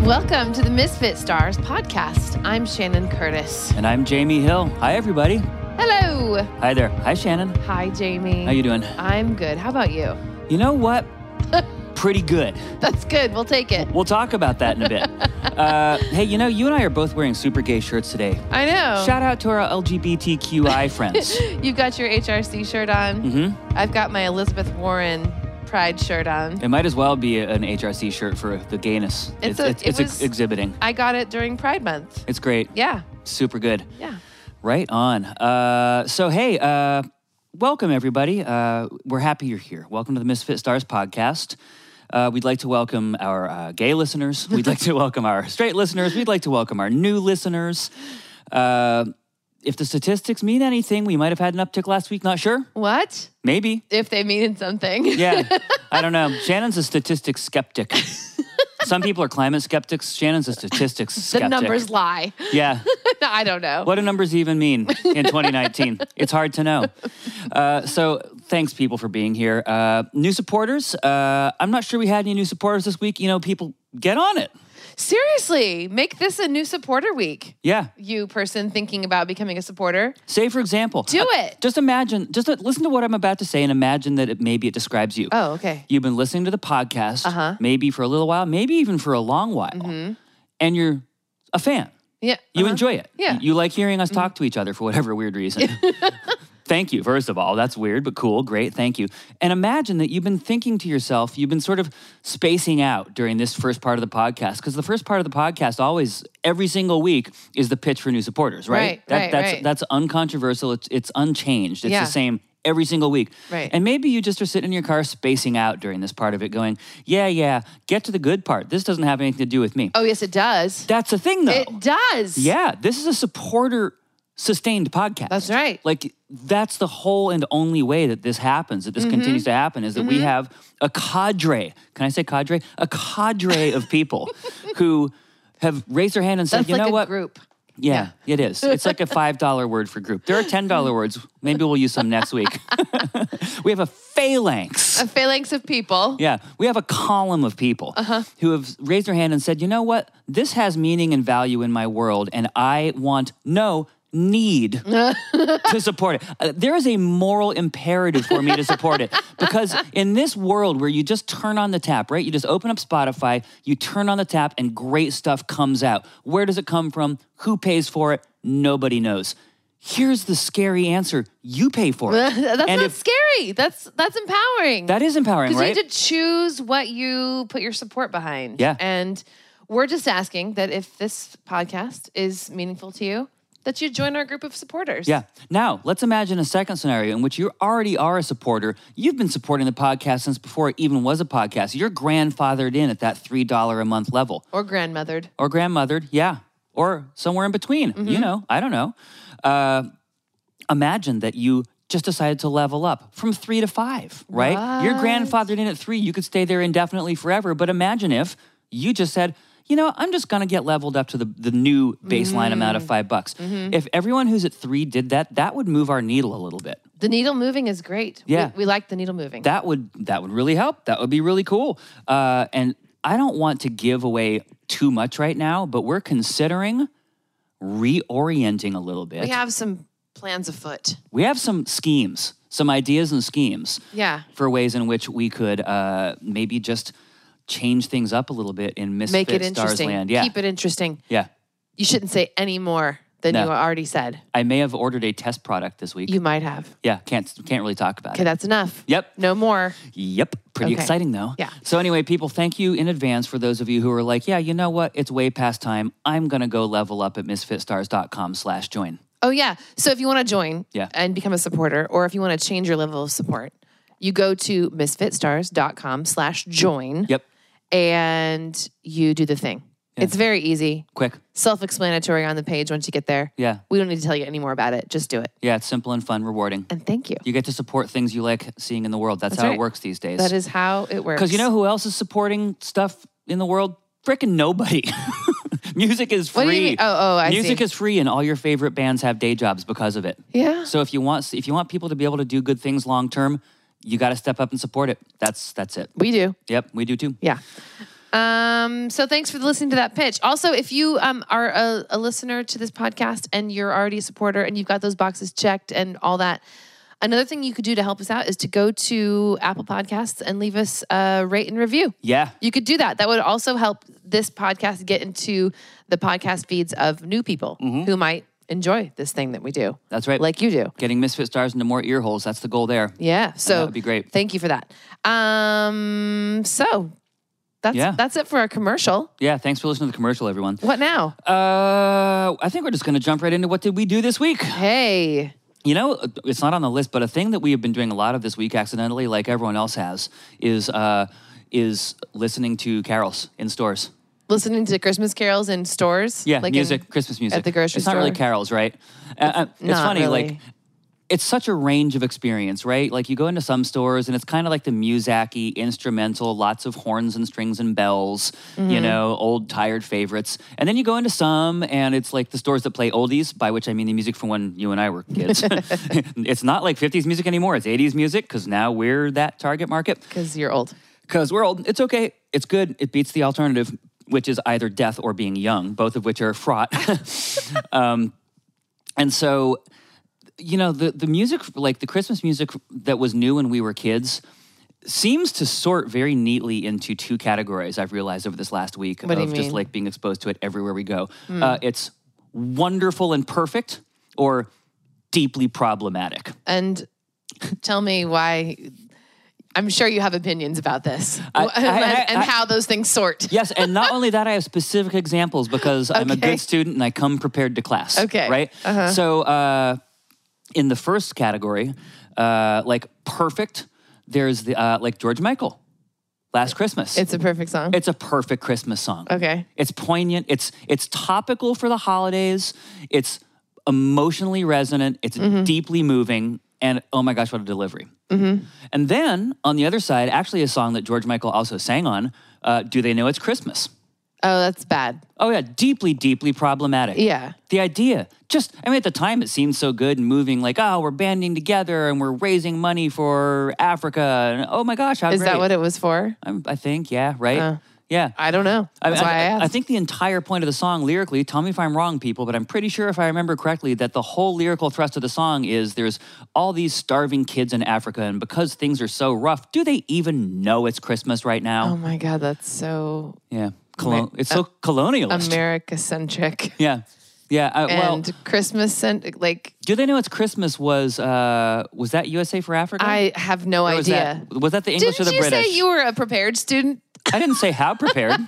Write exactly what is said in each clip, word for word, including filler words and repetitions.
Welcome to the Misfit Stars podcast. I'm Shannon Curtis. And I'm Jamie Hill. Hi, everybody. Hello. Hi there. Hi, Shannon. Hi, Jamie. How you doing? I'm good. How about you? You know what? Pretty good. That's good. We'll take it. We'll talk about that in a bit. uh, hey, you know, you and I are both wearing super gay shirts today. I know. Shout out to our L G B T Q I friends. You've got your H R C shirt on. Mm-hmm. I've got my Elizabeth Warren Pride shirt on. It might as well be an H R C shirt for the gayness. It's It's, a- it's, it it's was- ex- exhibiting. I got it during Pride Month. It's great. Yeah. Super good. Yeah. Right on. Uh, so, hey, uh, welcome, everybody. Uh, we're happy you're here. Welcome to the Misfit Stars podcast. Uh, we'd like to welcome our uh, gay listeners. We'd like to welcome our straight listeners. We'd like to welcome our new listeners. Uh, if the statistics mean anything, we might have had an uptick last week. Not sure. What? Maybe. If they mean something. Yeah. I don't know. Shannon's a statistics skeptic. Some people are climate skeptics. Shannon's a statistics The skeptic. numbers lie. Yeah. I don't know. What do numbers even mean in twenty nineteen? It's hard to know. Uh, so thanks, people, for being here. Uh, new supporters. Uh, I'm not sure we had any new supporters this week. You know, people, get on it. Seriously, make this a new supporter week. Yeah. You person thinking about becoming a supporter. Say, for example. Do uh, it. Just imagine, just uh, listen to what I'm about to say and imagine that it, maybe it describes you. Oh, okay. You've been listening to the podcast, Uh-huh. maybe for a little while, maybe even for a long while, Mm-hmm. and you're a fan. Yeah. You uh-huh. enjoy it. Yeah. You, you like hearing us talk to each other for whatever weird reason. Thank you, first of all. That's weird, but cool. Great. Thank you. And imagine that you've been thinking to yourself, you've been sort of spacing out during this first part of the podcast, because the first part of the podcast always, every single week, is the pitch for new supporters, right? Right, that, right, that's, right. That's uncontroversial. It's, it's unchanged. It's Yeah. the same every single week. Right. And maybe you just are sitting in your car spacing out during this part of it going, yeah, yeah, get to the good part. This doesn't have anything to do with me. Oh, yes, it does. That's the thing, though. It does. Yeah, this is a supporter-sustained podcast. That's right. Like, that's the whole and only way that this happens, that this Mm-hmm. continues to happen, is that we have a cadre. Can I say cadre? A cadre of people who have raised their hand and said, That's you like know a what? group. Yeah, it is. It's like a five dollar word for group. There are ten dollar words. Maybe we'll use some next week. We have a phalanx. A phalanx of people. Yeah, we have a column of people Uh-huh. who have raised their hand and said, you know what? This has meaning and value in my world, and I want, no, need to support it. Uh, there is a moral imperative for me to support it, because in this world where you just turn on the tap, right? You just open up Spotify, you turn on the tap, and great stuff comes out. Where does it come from? Who pays for it? Nobody knows. Here's the scary answer. You pay for it. That's And not if- scary. That's that's empowering. That is empowering, Because right? you have to choose what you put your support behind. Yeah. And we're just asking that if this podcast is meaningful to you, that you join our group of supporters. Yeah. Now, let's imagine a second scenario in which you already are a supporter. You've been supporting the podcast since before it even was a podcast. You're grandfathered in at that three dollars a month level. Or grandmothered. Or grandmothered, yeah. Or somewhere in between. Mm-hmm. You know, I don't know. Uh, imagine that you just decided to level up from three to five, right? You're What? grandfathered in at three. You could stay there indefinitely forever. But imagine if you just said, you know, I'm just going to get leveled up to the, the new baseline amount Mm-hmm. of five bucks. If everyone who's at three did that, that would move our needle a little bit. The needle moving is great. Yeah. We, we like the needle moving. That would that would really help. That would be really cool. Uh, and I don't want to give away too much right now, but we're considering reorienting a little bit. we have some plans afoot. We have some schemes, some ideas and schemes Yeah. for ways in which we could uh, maybe just change things up a little bit in Misfit Make it Stars interesting. land. Yeah, Keep it interesting. yeah. You shouldn't say any more than No. you already said. I may have ordered a test product this week. You might have. yeah, can't can't really talk about Okay, it. that's enough. Yep. No more. Yep. Pretty Okay. exciting, though. Yeah. So anyway, people, thank you in advance for those of you who are like, yeah, you know what? It's way past time. I'm going to go level up at misfitstars.com slash join. Oh, yeah. So if you want to join Yeah. and become a supporter, or if you want to change your level of support, you go to misfitstars.com slash join. Yep. And you do the thing. It's very easy. Quick. Self-explanatory on the page once you get there. Yeah. We don't need to tell you any more about it. Just do it. Yeah, it's simple and fun, rewarding. And thank you. You get to support things you like seeing in the world. That's, That's how right. it works these days. That is how it works. Because you know who else is supporting stuff in the world? Frickin' nobody. Music is free. What do you mean? Oh, oh, I Music see. is free, and all your favorite bands have day jobs because of it. Yeah. So if you want, if you want people to be able to do good things long term, you got to step up and support it. That's that's it. We do. Yep, we do too. Yeah. Um, so thanks for listening to that pitch. Also, if you um, are a, a listener to this podcast and you're already a supporter and you've got those boxes checked and all that, another thing you could do to help us out is to go to Apple Podcasts and leave us a rate and review. Yeah. You could do that. That would also help this podcast get into the podcast feeds of new people mm-hmm. who might enjoy this thing that we do. That's right. Like you do. Getting Misfit Stars into more ear holes. That's the goal there. Yeah. So that would be great. Thank you for that. Um, so that's yeah. that's it for our commercial. Yeah. Thanks for listening to the commercial, everyone. What now? Uh, I think we're just going to jump right into what did we do this week. Hey. You know, it's not on the list, but a thing that we have been doing a lot of this week accidentally, like everyone else has, is uh, is listening to carols in stores. Listening to Christmas carols in stores? Yeah, like music, in, Christmas music. At the grocery it's store? It's not really carols, right? It's, uh, it's not funny, really. like, it's such a range of experience, right? Like, you go into some stores, and it's kind of like the Muzak-y, instrumental, lots of horns and strings and bells, mm-hmm. you know, old, tired favorites. And then you go into some, and it's like the stores that play oldies, by which I mean the music from when you and I were kids. It's not like fifties music anymore. It's eighties music, because now we're that target market. Because you're old. Because we're old. It's okay. It's good. It beats the alternative, which is either death or being young, both of which are fraught. um, and so, you know, the, the music, like the Christmas music that was new when we were kids, seems to sort very neatly into two categories, I've realized over this last week, what of just like being exposed to it everywhere we go. Mm. Uh, it's wonderful and perfect, or deeply problematic. And tell me why... I'm sure you have opinions about this I, and, I, I, and I, how those things sort. Yes, and not only that, I have specific examples because I'm okay. a good student and I come prepared to class. Okay. Right? Uh-huh. So uh, in the first category, uh, like perfect, there's the uh, like George Michael, Last Christmas. It's a perfect song? It's a perfect Christmas song. Okay. It's poignant. It's, it's topical for the holidays. It's emotionally resonant. It's mm-hmm. deeply moving. And oh my gosh, what a delivery. Mm-hmm. And then on the other side, actually a song that George Michael also sang on, uh, Do They Know It's Christmas? Oh, that's bad. Oh yeah, deeply, deeply problematic. Yeah. The idea, just, I mean, at the time it seemed so good and moving, like, oh, we're banding together and we're raising money for Africa. And oh my gosh, how Is great. that what it was for? I'm, I think, yeah, right? Uh, yeah. I don't know. That's I, why I, I asked. I think the entire point of the song lyrically, tell me if I'm wrong, people, but I'm pretty sure if I remember correctly that the whole lyrical thrust of the song is there's all these starving kids in Africa, and because things are so rough, do they even know it's Christmas right now? Oh my God, that's so... Yeah. Colon- it's so uh, colonialist. America-centric. Yeah. Yeah. Uh, and well, Christmas, like... Do They Know It's Christmas was, uh, was that U S A for Africa? I have no or idea. Was that, was that the English Didn't or the British? Didn't you say you were a prepared student? I didn't say how prepared.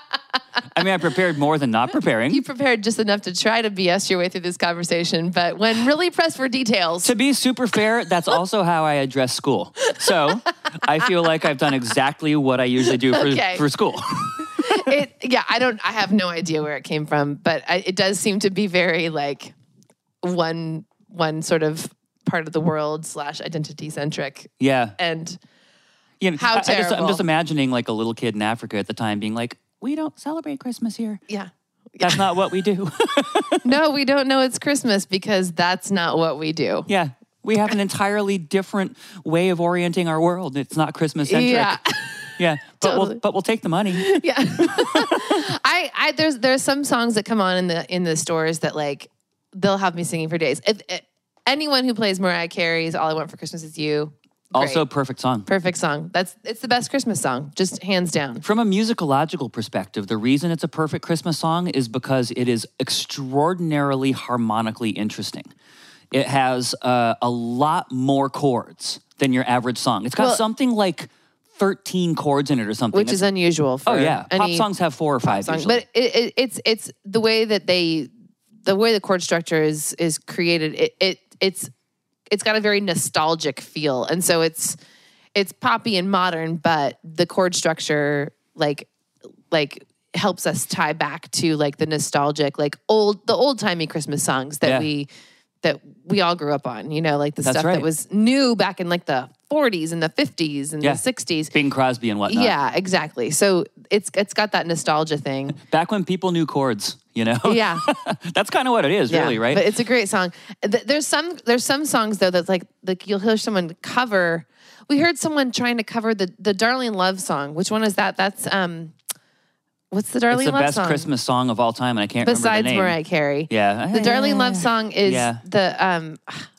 I mean, I prepared more than not preparing. You prepared just enough to try to B S your way through this conversation, but when really pressed for details... To be super fair, that's also how I address school. So I feel like I've done exactly what I usually do for, okay. for school. it, yeah, I don't, I have no idea where it came from, but I, it does seem to be very like one, one sort of part of the world slash identity centric. Yeah. And you know, how I, terrible. I just, I'm just imagining like a little kid in Africa at the time being like, we don't celebrate Christmas here. Yeah. That's not what we do. No, we don't know it's Christmas because that's not what we do. Yeah. We have an entirely different way of orienting our world. It's not Christmas centric. Yeah. Yeah. But Totally. we'll but we'll take the money. Yeah. I, I there's there's some songs that come on in the in the stores that like they'll have me singing for days. If, if anyone who plays Mariah Carey's All I Want for Christmas Is You. Great. Also, perfect song. Perfect song. That's it's the best Christmas song, just hands down. From a musicological perspective, the reason it's a perfect Christmas song is because it is extraordinarily harmonically interesting. It has uh, a lot more chords than your average song. It's got Well, something like thirteen chords in it or something. Which it's, is unusual for Oh yeah, pop any songs have four or five song. usually. But it, it, it's it's the way that they the way the chord structure is is created. It, it it's it's got a very nostalgic feel, and so it's it's poppy and modern, but the chord structure like like helps us tie back to like the nostalgic, like old the old timey Christmas songs that Yeah. we that we all grew up on. You know, like the That's stuff right. that was new back in like the forties and the fifties and Yeah. the sixties. Bing Crosby and whatnot. Yeah, exactly. So it's it's got that nostalgia thing. Back when people knew chords, you know? Yeah. That's kind of what it is, Yeah, really, right? But it's a great song. Th- There's some there's some songs though that's like like you'll hear someone cover. We heard someone trying to cover the the Darling Love song. Which one is that? That's um What's the Darlene It's the Love best song? Christmas song of all time, and I can't Besides remember the name. Mariah Carey. Yeah. The Darlene Love song is Yeah. the um,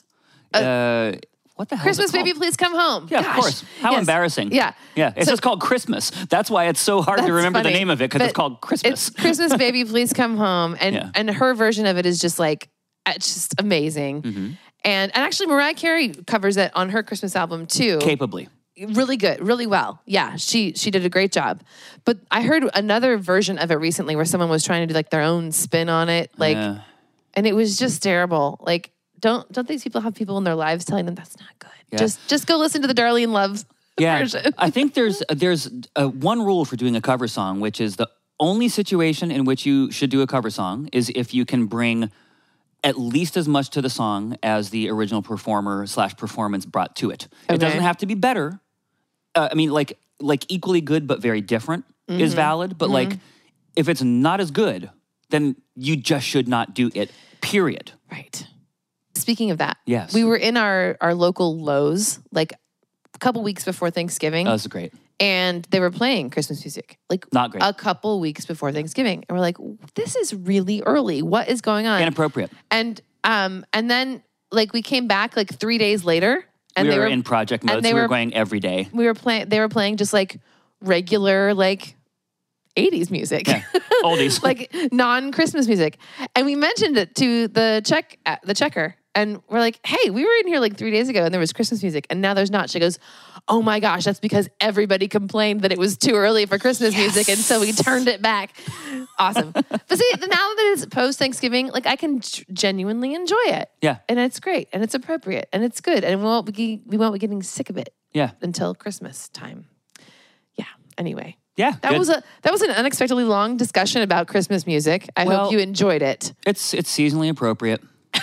Uh, what the hell? Christmas is it called? Baby Please Come Home. Yeah, Gosh. of course. How Yes. embarrassing. Yeah. Yeah. It's So- just called Christmas. That's why it's so hard to That's remember funny. the name of it, because But it's called Christmas. It's Christmas Baby Please Come Home. And Yeah. and her version of it is just like, it's just amazing. Mm-hmm. And, and actually Mariah Carey covers it on her Christmas album too. Capably. Really good, really well. Yeah, she she did a great job. But I heard another version of it recently where someone was trying to do like their own spin on it. Like Yeah. and it was just terrible. Like, don't don't these people have people in their lives telling them that's not good? Yeah. Just just go listen to the Darlene Love Yeah, version. I think there's there's uh, one rule for doing a cover song, which is the only situation in which you should do a cover song is if you can bring at least as much to the song as the original performer slash performance brought to it. Okay. It doesn't have to be better. Uh, I mean, like like equally good but very different Mm-hmm. is valid. But like, if it's not as good, then you just should not do it. Period. Right. Speaking of that, Yes. we were in our our local Lowe's like a couple weeks before Thanksgiving, Oh, that's great. and they were playing Christmas music like Not great. a couple weeks before Thanksgiving, and we're like, this is really early. What is going on? Inappropriate. And um and then like we came back like three days later, and we they were, were in project and mode, they so we were were- going every day. we were playing. They were playing just like regular like eighties music. Yeah. Oldies. like non-Christmas music. And we mentioned it to the check uh, the checker, and we're like, hey, we were in here like three days ago and there was Christmas music and now there's not. She goes, oh my gosh, that's because everybody complained that it was too early for Christmas music, and so we turned it back. Awesome. But see, now that it's post-Thanksgiving, like I can g- genuinely enjoy it. Yeah. And it's great and it's appropriate and it's good, and we won't be, we won't be getting sick of it Yeah. until Christmas time. Yeah. Anyway. Yeah. That good. was a that was an unexpectedly long discussion about Christmas music. I Well- hope you enjoyed it. It's it's seasonally appropriate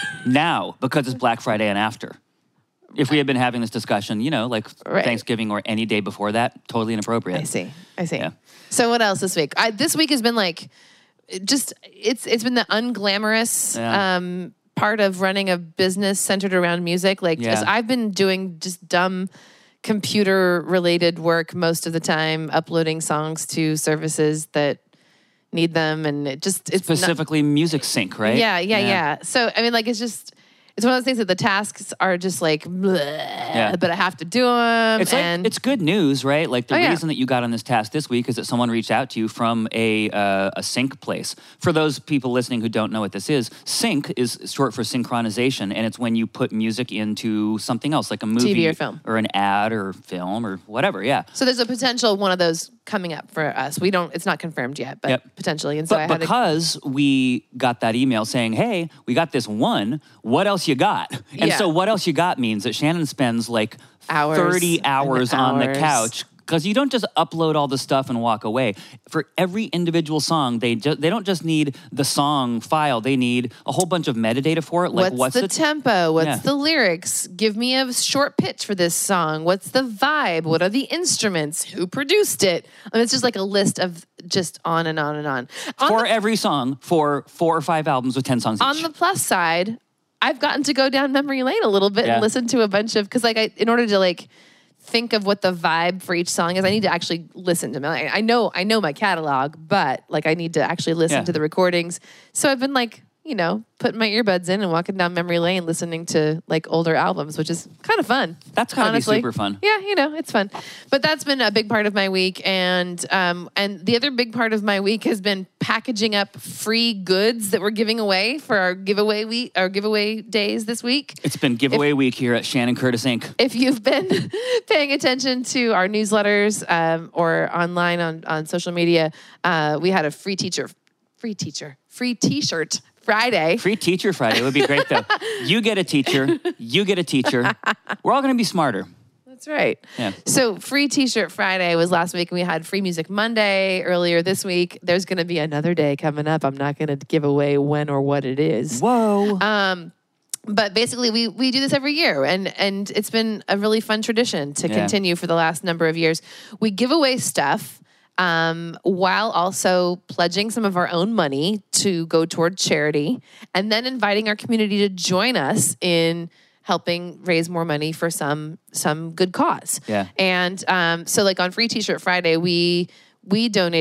now because it's Black Friday and after. If we had been having this discussion, you know, like Right. Thanksgiving or any day before that, totally inappropriate. I see. I see. Yeah. So what else this week? I, this week has been like just it's it's been the unglamorous Yeah. um, part of running a business centered around music. Like Yeah. just, I've been doing just dumb computer related work most of the time, uploading songs to services that need them, and it just it's not- Specifically music sync, right? Yeah, yeah, yeah, So I mean, like, it's just it's one of those things that the tasks are just like, bleh, but I have to do them. It's like and it's good news, right? Like the Oh, yeah. reason that you got on this task this week is that someone reached out to you from a uh, a sync place. For those people listening who don't know what this is, sync is short for synchronization, and it's when you put music into something else, like a movie T V or film. or an ad or film or whatever. Yeah. so there's a potential one of those coming up for us. We don't. It's not confirmed yet, but Yep. potentially. And so I But had to. because we got that email saying, hey, we got this one, what else you got? And Yeah. so what else you got means that Shannon spends like Hours thirty and hours on the hours. couch. Because you don't just upload all the stuff and walk away. For every individual song, they ju- they don't just need the song file. They need a whole bunch of metadata for it. Like What's, what's, the, tempo? What's Yeah. the lyrics? Give me a short pitch for this song. What's the vibe? What are the instruments? Who produced it? I mean, it's just like a list of just on and on and on. On for the- every song for four or five albums with ten songs each. On the plus side, I've gotten to go down memory lane a little bit Yeah. and listen to a bunch of, because like I, in order to like think of what the vibe for each song is, I need to actually listen to them. I, I know I know my catalog, but like I need to actually listen Yeah. to the recordings. So I've been like, you know, putting my earbuds in and walking down memory lane, listening to like older albums, which is kind of fun. That's gotta be honestly. super fun. Yeah, you know, it's fun. But that's been a big part of my week, and um, and the other big part of my week has been packaging up free goods that we're giving away for our giveaway week, our giveaway days this week. It's been giveaway week here at Shannon Curtis Incorporated. If you've been paying attention to our newsletters um, or online on, on social media, uh, we had a free teacher, free teacher, free T-shirt Friday. Free Teacher Friday would be great, though. You get a teacher. You get a teacher. We're all going to be smarter. That's right. Yeah. So free T-shirt Friday was last week, and we had Free Music Monday earlier this week. There's going to be another day coming up. I'm not going to give away when or what it is. Whoa. Um, but basically, we we do this every year, and and it's been a really fun tradition to Yeah. continue for the last number of years. We give away stuff. Um, while also pledging some of our own money to go toward charity, and then inviting our community to join us in helping raise more money for some some good cause. Yeah. And um, so, like on Free T-shirt Friday, we we donated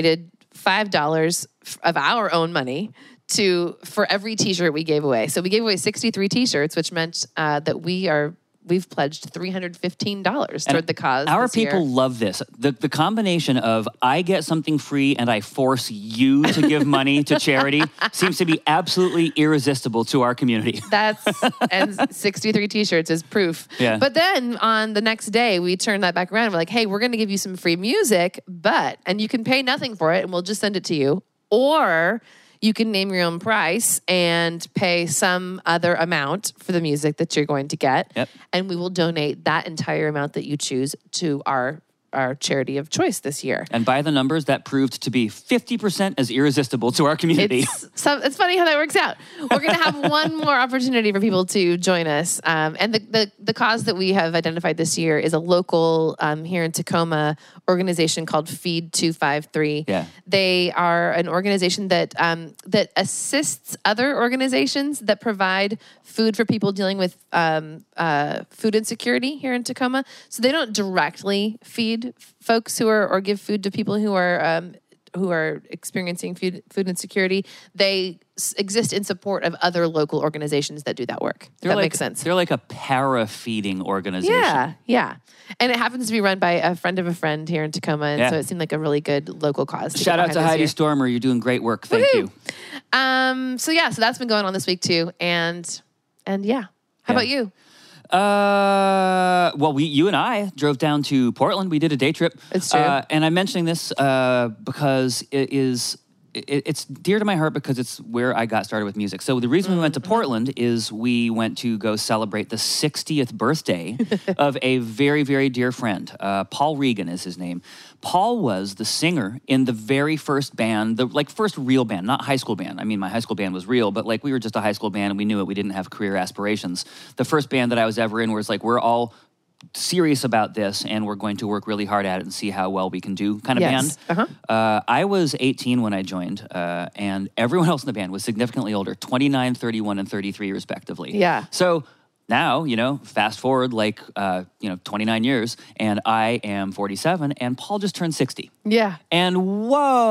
five dollars of our own money to for every T-shirt we gave away. So we gave away sixty-three T-shirts, which meant uh, that we are we've pledged three hundred fifteen dollars toward the cause. Our this people year. love this. The the combination of I get something free and I force you to give money to charity seems to be absolutely irresistible to our community. That's and sixty-three T-shirts is proof. Yeah. But then on the next day, we turn that back around. We're like, hey, we're going to give you some free music, but and you can pay nothing for it, and we'll just send it to you, or you can name your own price and pay some other amount for the music that you're going to get. Yep. And we will donate that entire amount that you choose to our our charity of choice this year. And by the numbers, that proved to be fifty percent as irresistible to our community. It's, so, it's funny how that works out. We're going to have one more opportunity for people to join us. Um, and the, the, the cause that we have identified this year is a local, um, here in Tacoma, organization called Feed two five three. Yeah. They are an organization that um, that assists other organizations that provide food for people dealing with um, uh, food insecurity here in Tacoma. So they don't directly feed folks who are or give food to people who are um, who are experiencing food food insecurity. They s- exist in support of other local organizations that do that work. If that like, makes sense. They're like a para-feeding organization. Yeah, yeah. And it happens to be run by a friend of a friend here in Tacoma, and Yeah. so it seemed like a really good local cause. To Shout get out to behind this Heidi year. Stormer. You're doing great work. Thank Woohoo! you. Um. So yeah, so that's been going on this week too, and and yeah. How Yeah. about you? Uh, well, we, you and I drove down to Portland. We did a day trip. It's true. Uh, and I'm mentioning this uh, because it is it, it's dear to my heart because it's where I got started with music. So the reason we went to Portland is we went to go celebrate the sixtieth birthday of a very, very dear friend. Uh, Paul Regan is his name. Paul was the singer in the very first band, the like first real band, not high school band. I mean, my high school band was real, but like we were just a high school band and we knew it. We didn't have career aspirations. The first band that I was ever in was like, we're all serious about this and we're going to work really hard at it and see how well we can do kind of Yes. band. Uh-huh. Uh, I was eighteen when I joined, uh, and everyone else in the band was significantly older, twenty-nine, thirty-one, and thirty-three respectively. Yeah. So now, you know, fast forward like, uh, you know, twenty-nine years, and I am forty-seven, and Paul just turned sixty. Yeah. And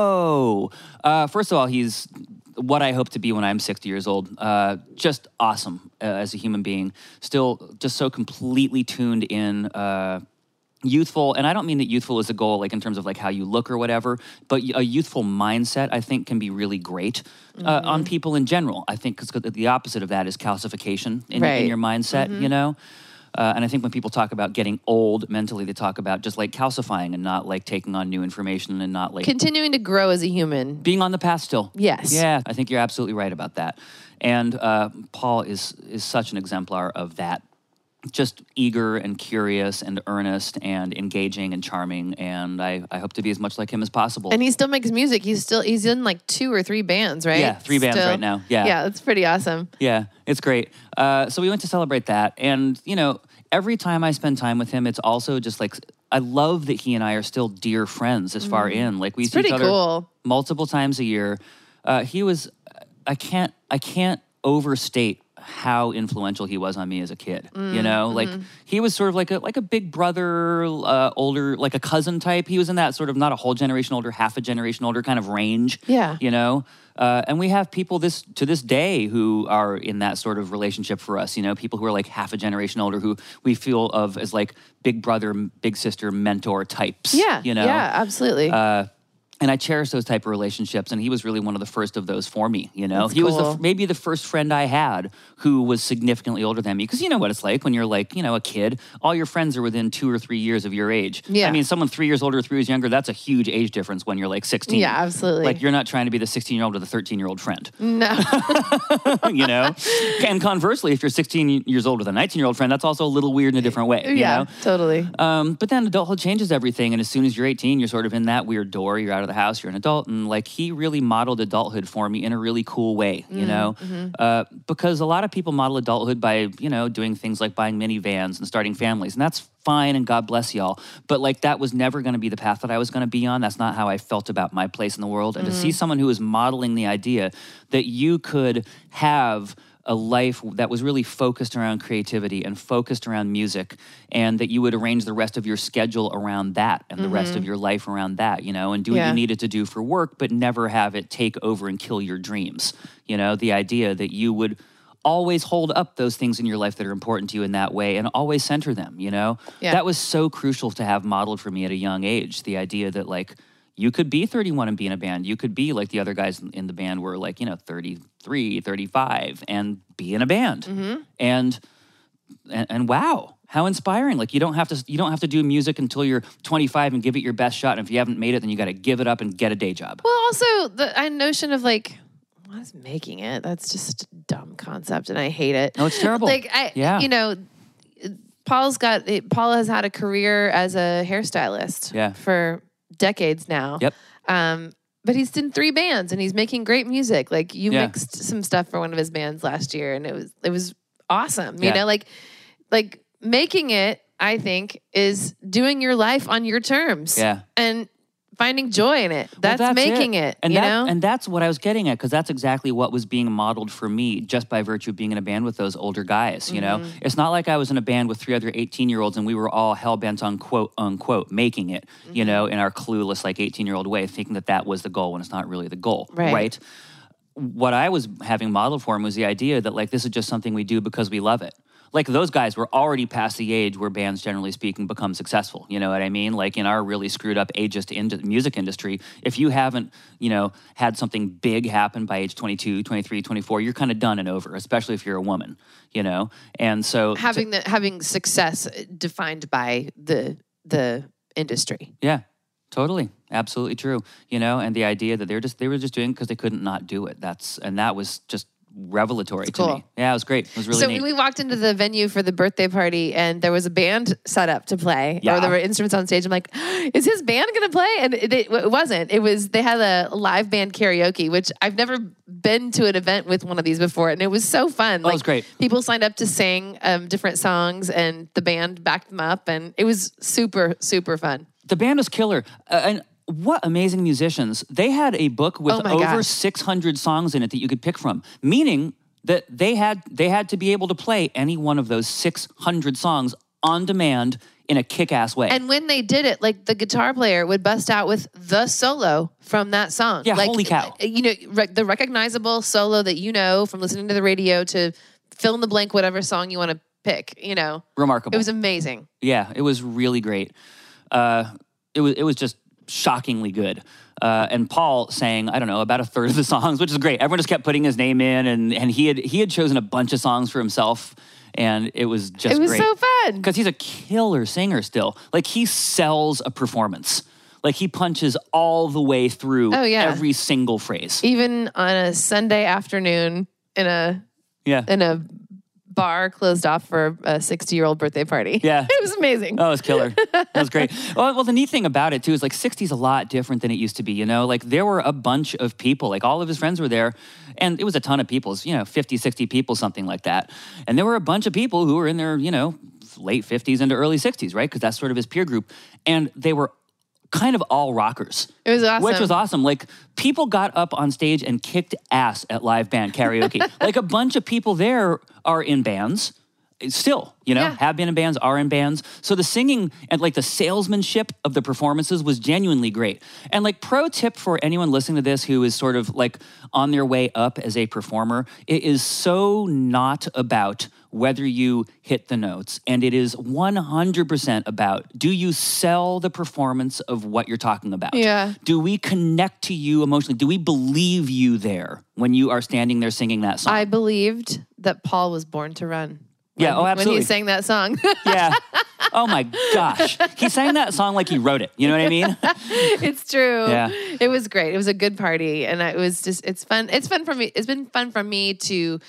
whoa! Uh, first of all, he's what I hope to be when I'm sixty years old. Uh, just awesome uh, as a human being. Still just so completely tuned in, uh, youthful. And I don't mean that youthful is a goal, like in terms of like how you look or whatever, but a youthful mindset, I think, can be really great uh, on people in general. I think because the opposite of that is calcification in, Right. in your mindset, you know? Uh, and I think when people talk about getting old mentally, they talk about just like calcifying and not like taking on new information and not like Continuing to grow as a human. being on the path still. Yes. Yeah, I think you're absolutely right about that. And uh, Paul is is such an exemplar of that. Just eager and curious and earnest and engaging and charming. And I, I hope to be as much like him as possible. And he still makes music. He's still he's in like two or three bands, right? Yeah, three bands Still. right now. Yeah. Yeah, that's pretty awesome. Yeah, it's great. Uh, so we went to celebrate that. And, you know, every time I spend time with him, it's also just like, I love that he and I are still dear friends this far in. Like we It's see each pretty other cool. multiple times a year. Uh, he was, I can't, I can't overstate how influential he was on me as a kid. Mm, You know, like mm-hmm. he was sort of like a like a big brother, uh, older, like a cousin type. He was in that sort of not a whole generation older, half a generation older kind of range. Yeah. You know, uh, and we have people this to this day who are in that sort of relationship for us. You know, people who are like half a generation older who we feel of as like big brother, big sister, mentor types. Yeah. You know. Yeah, absolutely. Uh, and I cherish those type of relationships, and he was really one of the first of those for me. You know, That's he was the, cool. f- maybe the first friend I had who was significantly older than me. Because you know what it's like when you're like, you know, a kid. All your friends are within two or three years of your age. Yeah. I mean, someone three years older, three years younger. That's a huge age difference when you're like sixteen. Yeah, absolutely. Like you're not trying to be the sixteen-year-old with a thirteen-year-old friend. no. You know, and conversely, if you're sixteen years old with a nineteen-year-old friend, that's also a little weird in a different way. You yeah, know? totally. Um, but then adulthood changes everything, and as soon as you're eighteen, you're sort of in that weird door. You're out of the house. You're an adult, and like he really modeled adulthood for me in a really cool way. You know, uh, because a lot of people model adulthood by you know doing things like buying minivans and starting families, and that's fine, and God bless y'all. But like that was never going to be the path that I was going to be on. That's not how I felt about my place in the world. And to see someone who is modeling the idea that you could have a life that was really focused around creativity and focused around music, and that you would arrange the rest of your schedule around that and the mm-hmm. rest of your life around that, you know, and do yeah. what you needed to do for work, but never have it take over and kill your dreams. You know, the idea that you would always hold up those things in your life that are important to you in that way and always center them, you know? Yeah. That was so crucial to have modeled for me at a young age, the idea that, like, you could be thirty-one and be in a band. You could be like the other guys in the band were like, you know, thirty-three, thirty-five and be in a band. Mm-hmm. And, and and wow, how inspiring. Like, you don't have to you don't have to do music until you're twenty-five and give it your best shot. And if you haven't made it, then you got to give it up and get a day job. Well, also the notion of like, what's making it? That's just a dumb concept and I hate it. No, it's terrible. Like, I, yeah. you know, Paul's got, Paul has had a career as a hairstylist yeah. for decades now. Yep. Um, but he's in three bands and he's making great music. Like, you yeah. mixed some stuff for one of his bands last year and it was it was awesome. You yeah. know, like like making it, I think, is doing your life on your terms. Yeah. And finding joy in it. That's, well, that's making it, it and you that, know? And that's what I was getting at, because that's exactly what was being modeled for me just by virtue of being in a band with those older guys, you mm-hmm. know? It's not like I was in a band with three other eighteen-year-olds and we were all hell-bent on quote, unquote, making it, mm-hmm. you know, in our clueless, like, eighteen-year-old way, thinking that that was the goal when it's not really the goal, right? right? What I was having modeled for him was the idea that, like, this is just something we do because we love it. Like, those guys were already past the age where bands, generally speaking, become successful. You know what I mean? Like, in our really screwed up ageist ind- music industry, if you haven't, you know, had something big happen by age twenty-two, twenty-three, twenty-four, you're kind of done and over, especially if you're a woman, you know? And so... Having the having success defined by the the industry. Yeah, totally. Absolutely true. You know, and the idea that they're just they were just doing it because they couldn't not do it. That's and that was just revelatory it's to cool. me. Yeah, it was great. It was really so neat. we walked into the venue for the birthday party and there was a band set up to play yeah. or there were instruments on stage. I'm like, is his band going to play? And it, it wasn't. It was, they had a live band karaoke, which I've never been to an event with one of these before. And it was so fun. Oh, like, it was great. People signed up to sing um, different songs and the band backed them up. And it was super, super fun. The band was killer. Uh, and what amazing musicians. They had a book with oh over gosh. six hundred songs in it that you could pick from, meaning that they had they had to be able to play any one of those six hundred songs on demand in a kick-ass way. And when they did it, like, the guitar player would bust out with the solo from that song. Yeah, like, holy cow. You know, re- the recognizable solo that you know from listening to the radio to fill in the blank whatever song you want to pick, you know. Remarkable. It was amazing. Yeah, it was really great. Uh, it was it was just shockingly good. Uh, and Paul sang, I don't know, about a third of the songs, which is great. Everyone just kept putting his name in, and, and he had he had chosen a bunch of songs for himself, and it was just great. It was great. so fun. Because he's a killer singer still. Like, he sells a performance. Like, he punches all the way through oh, yeah. every single phrase. Even on a Sunday afternoon in a yeah. in a bar closed off for a sixty-year-old birthday party. Yeah. It was amazing. Oh, it was killer. That was great. Well, well, the neat thing about it, too, is, like, sixty's a lot different than it used to be, you know? Like, there were a bunch of people. Like, all of his friends were there, and it was a ton of people. You know, fifty, sixty people, something like that. And there were a bunch of people who were in their, you know, late fifties into early sixties, right? Because that's sort of his peer group. And they were kind of all rockers. It was awesome. Which was awesome. Like, people got up on stage and kicked ass at live band karaoke. Like, a bunch of people there are in bands. Still, you know, yeah. have been in bands, are in bands. So the singing and, like, the salesmanship of the performances was genuinely great. And, like, pro tip for anyone listening to this who is sort of, like, on their way up as a performer, it is so not about whether you hit the notes. And it is one hundred percent about, do you sell the performance of what you're talking about? Yeah. Do we connect to you emotionally? Do we believe you there when you are standing there singing that song? I believed that Paul was born to run. Yeah, when, oh, absolutely. When he sang that song. Yeah. Oh, my gosh. He sang that song like he wrote it. You know what I mean? It's true. Yeah. It was great. It was a good party. And it was just, it's fun. It's fun for me. It's been fun for me to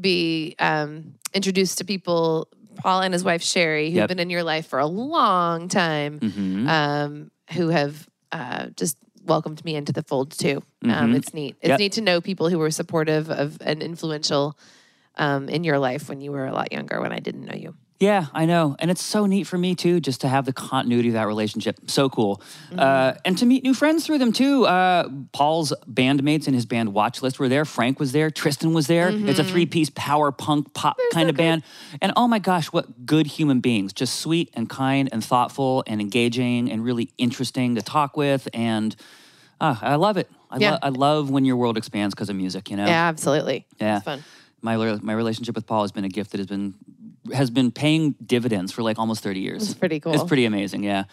be um, introduced to people, Paul and his wife, Sherry, who've Yep. been in your life for a long time, Mm-hmm. um, who have uh, just welcomed me into the fold, too. Um, Mhm. it's neat. It's Yep. neat to know people who were supportive of and influential um, in your life when you were a lot younger, when I didn't know you. Yeah, I know. And it's so neat for me, too, just to have the continuity of that relationship. So cool. Mm-hmm. Uh, and to meet new friends through them, too. Uh, Paul's bandmates in his band Watchlist were there. Frank was there. Tristan was there. Mm-hmm. It's a three-piece power punk pop They're kind so of band. And oh my gosh, what good human beings. Just sweet and kind and thoughtful and engaging and really interesting to talk with. And uh, I love it. I, yeah. lo- I love when your world expands because of music, you know? Yeah, absolutely. Yeah. It's fun. My, my relationship with Paul has been a gift that has been... has been paying dividends for like almost thirty years. It's pretty cool. It's pretty amazing, yeah.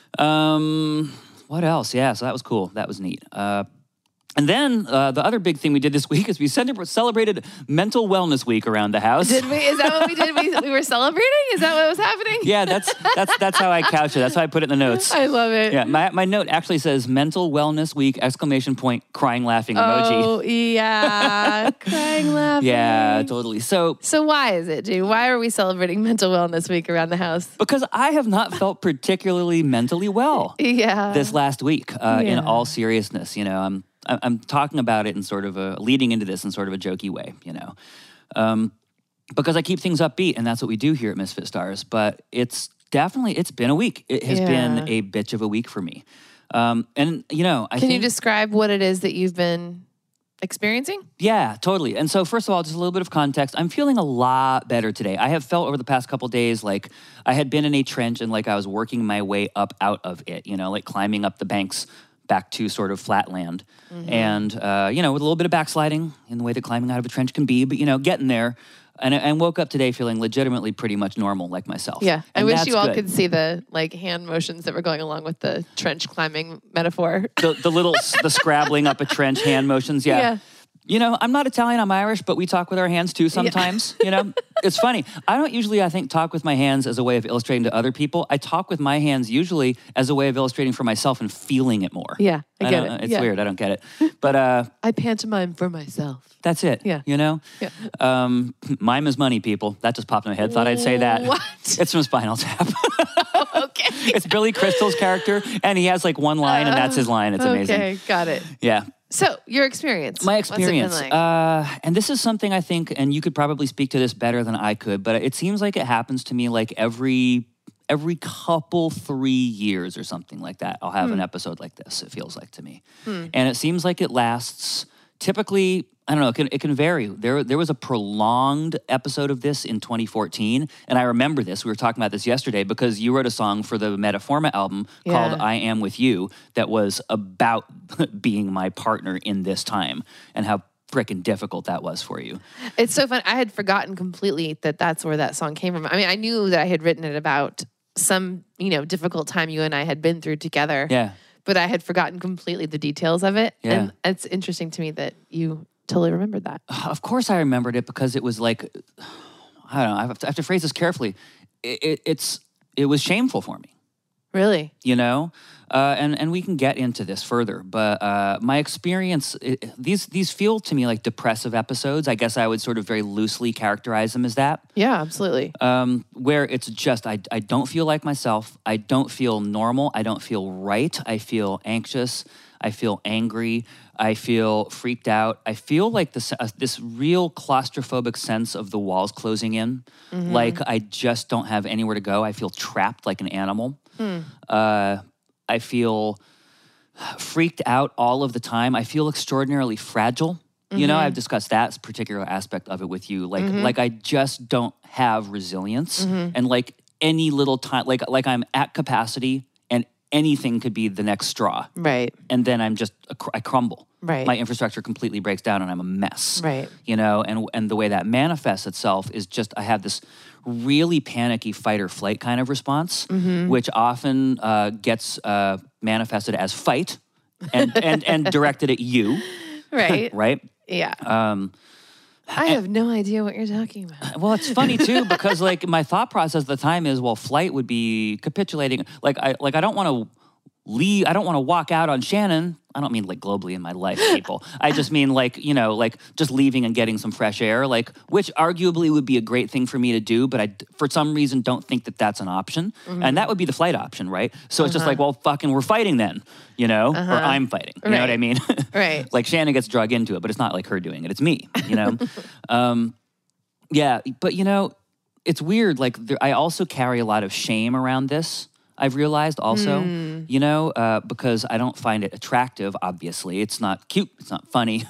Um, what else? Yeah, so that was cool. That was neat. Uh, and then uh, the other big thing we did this week is we celebrated Mental Wellness Week around the house. Did we? Is that what we did? We, we were celebrating? Is that what was happening? Yeah, that's that's that's how I couch it. That's how I put it in the notes. I love it. Yeah, my, my note actually says Mental Wellness Week, exclamation point, crying, laughing emoji. Oh, yeah. Crying, laughing. Yeah, totally. So, so why is it, G? Why are we celebrating Mental Wellness Week around the house? Because I have not felt particularly mentally well yeah. this last week, uh, yeah. in all seriousness. You know, I'm I'm talking about it in sort of a, leading into this in sort of a jokey way, you know. Um, because I keep things upbeat, and that's what we do here at Misfit Stars. But it's definitely, it's been a week. It has yeah. been a bitch of a week for me. Um, and, you know, I Can think... you describe what it is that you've been experiencing? Yeah, totally. And so first of all, just a little bit of context. I'm feeling a lot better today. I have felt over the past couple days like I had been in a trench and like I was working my way up out of it, you know, like climbing up the banks back to sort of flat land. Mm-hmm. And, uh, you know, with a little bit of backsliding in the way that climbing out of a trench can be, but, you know, getting there. And I woke up today feeling legitimately pretty much normal, like myself. Yeah. I and wish you all good. could see the, like, hand motions that were going along with the trench climbing metaphor. The, the little, the scrabbling up a trench hand motions, yeah. Yeah. You know, I'm not Italian, I'm Irish, but we talk with our hands too sometimes, yeah. You know? It's funny. I don't usually, I think, talk with my hands as a way of illustrating to other people. I talk with my hands usually as a way of illustrating for myself and feeling it more. Yeah, I, I get it. It's yeah. weird, I don't get it. But uh, I pantomime for myself. That's it. Yeah. You know? Yeah. Um, mime is money, people. That just popped in my head. Thought I'd say that. What? It's from Spinal Tap. Okay. It's Billy Crystal's character, and he has like one line, and that's his line. It's amazing. Okay, got it. Yeah. So, your experience. My experience. What's it been Uh, like? and this is something I think, and you could probably speak to this better than I could, but it seems like it happens to me like every every couple, three years or something like that. I'll have hmm. an episode like this, it feels like to me. Hmm. And it seems like it lasts typically, I don't know, it can, it can vary. There, there was a prolonged episode of this in twenty fourteen, and I remember this. We were talking about this yesterday because you wrote a song for the Metaforma album yeah. called I Am With You that was about being my partner in this time and how frickin' difficult that was for you. It's so fun. I had forgotten completely that that's where that song came from. I mean, I knew that I had written it about some, you know, difficult time you and I had been through together. Yeah. But I had forgotten completely the details of it. Yeah. And it's interesting to me that you totally remembered that. Of course I remembered it because it was like, I don't know, I have to, I have to phrase this carefully. It, it, it's, it was shameful for me. Really? You know? Uh, and, and we can get into this further, but uh, my experience, it, these these feel to me like depressive episodes. I guess I would sort of very loosely characterize them as that. Yeah, absolutely. Um, where it's just, I, I don't feel like myself. I don't feel normal. I don't feel right. I feel anxious. I feel angry. I feel freaked out. I feel like this, uh, this real claustrophobic sense of the walls closing in. Mm-hmm. Like I just don't have anywhere to go. I feel trapped like an animal. Hmm. Uh, I feel freaked out all of the time. I feel extraordinarily fragile. Mm-hmm. You know, I've discussed that particular aspect of it with you. Like, mm-hmm. like I just don't have resilience. Mm-hmm. And like any little time, like like I'm at capacity and anything could be the next straw. Right. And then I'm just, I crumble. Right. My infrastructure completely breaks down and I'm a mess. Right. You know, and and the way that manifests itself is just, I have this really panicky fight or flight kind of response, mm-hmm. which often uh, gets uh, manifested as fight and, and, and directed at you. Right. Right? Yeah. Um, I have no idea what you're talking about. Well, it's funny too because like my thought process at the time is, well, flight would be capitulating. Like I like I don't want to leave. I don't want to walk out on Shannon. I don't mean like globally in my life, people. I just mean like, you know, like just leaving and getting some fresh air, like which arguably would be a great thing for me to do, but I for some reason don't think that that's an option. Mm-hmm. And that would be the flight option, right? So uh-huh. it's just like, well, fucking, we're fighting then, you know, uh-huh. or I'm fighting. You right. know what I mean? Right. Like Shannon gets drug into it, but it's not like her doing it. It's me, you know? um, yeah, but you know, it's weird. Like there, I also carry a lot of shame around this. I've realized also, mm. you know, uh, because I don't find it attractive. Obviously, it's not cute. It's not funny,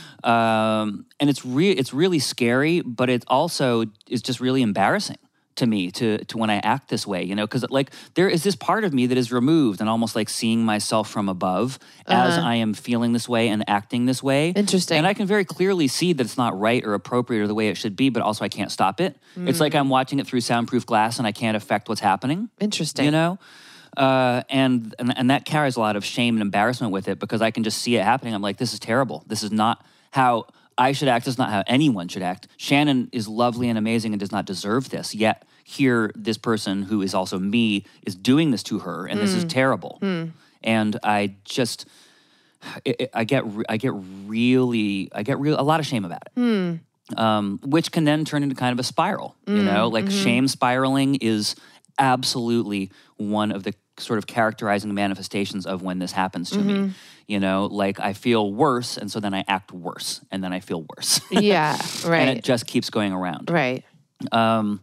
um, and it's re- it's really scary. But it also is just really embarrassing to me to to when I act this way. You know, because like there is this part of me that is removed and almost like seeing myself from above uh-huh. as I am feeling this way and acting this way. Interesting. And I can very clearly see that it's not right or appropriate or the way it should be. But also, I can't stop it. Mm. It's like I'm watching it through soundproof glass and I can't affect what's happening. Interesting. You know. Uh, and, and and that carries a lot of shame and embarrassment with it because I can just see it happening. I'm like, this is terrible. This is not how I should act. This is not how anyone should act. Shannon is lovely and amazing and does not deserve this. Yet here, this person who is also me is doing this to her, and mm. this is terrible. Mm. And I just, it, it, I get, I get really, I get real a lot of shame about it. Mm. Um, which can then turn into kind of a spiral. Mm. You know, like mm-hmm. shame spiraling is absolutely one of the sort of characterizing manifestations of when this happens to mm-hmm. me. You know, like I feel worse, and so then I act worse, and then I feel worse. Yeah, right. And it just keeps going around. Right. Um,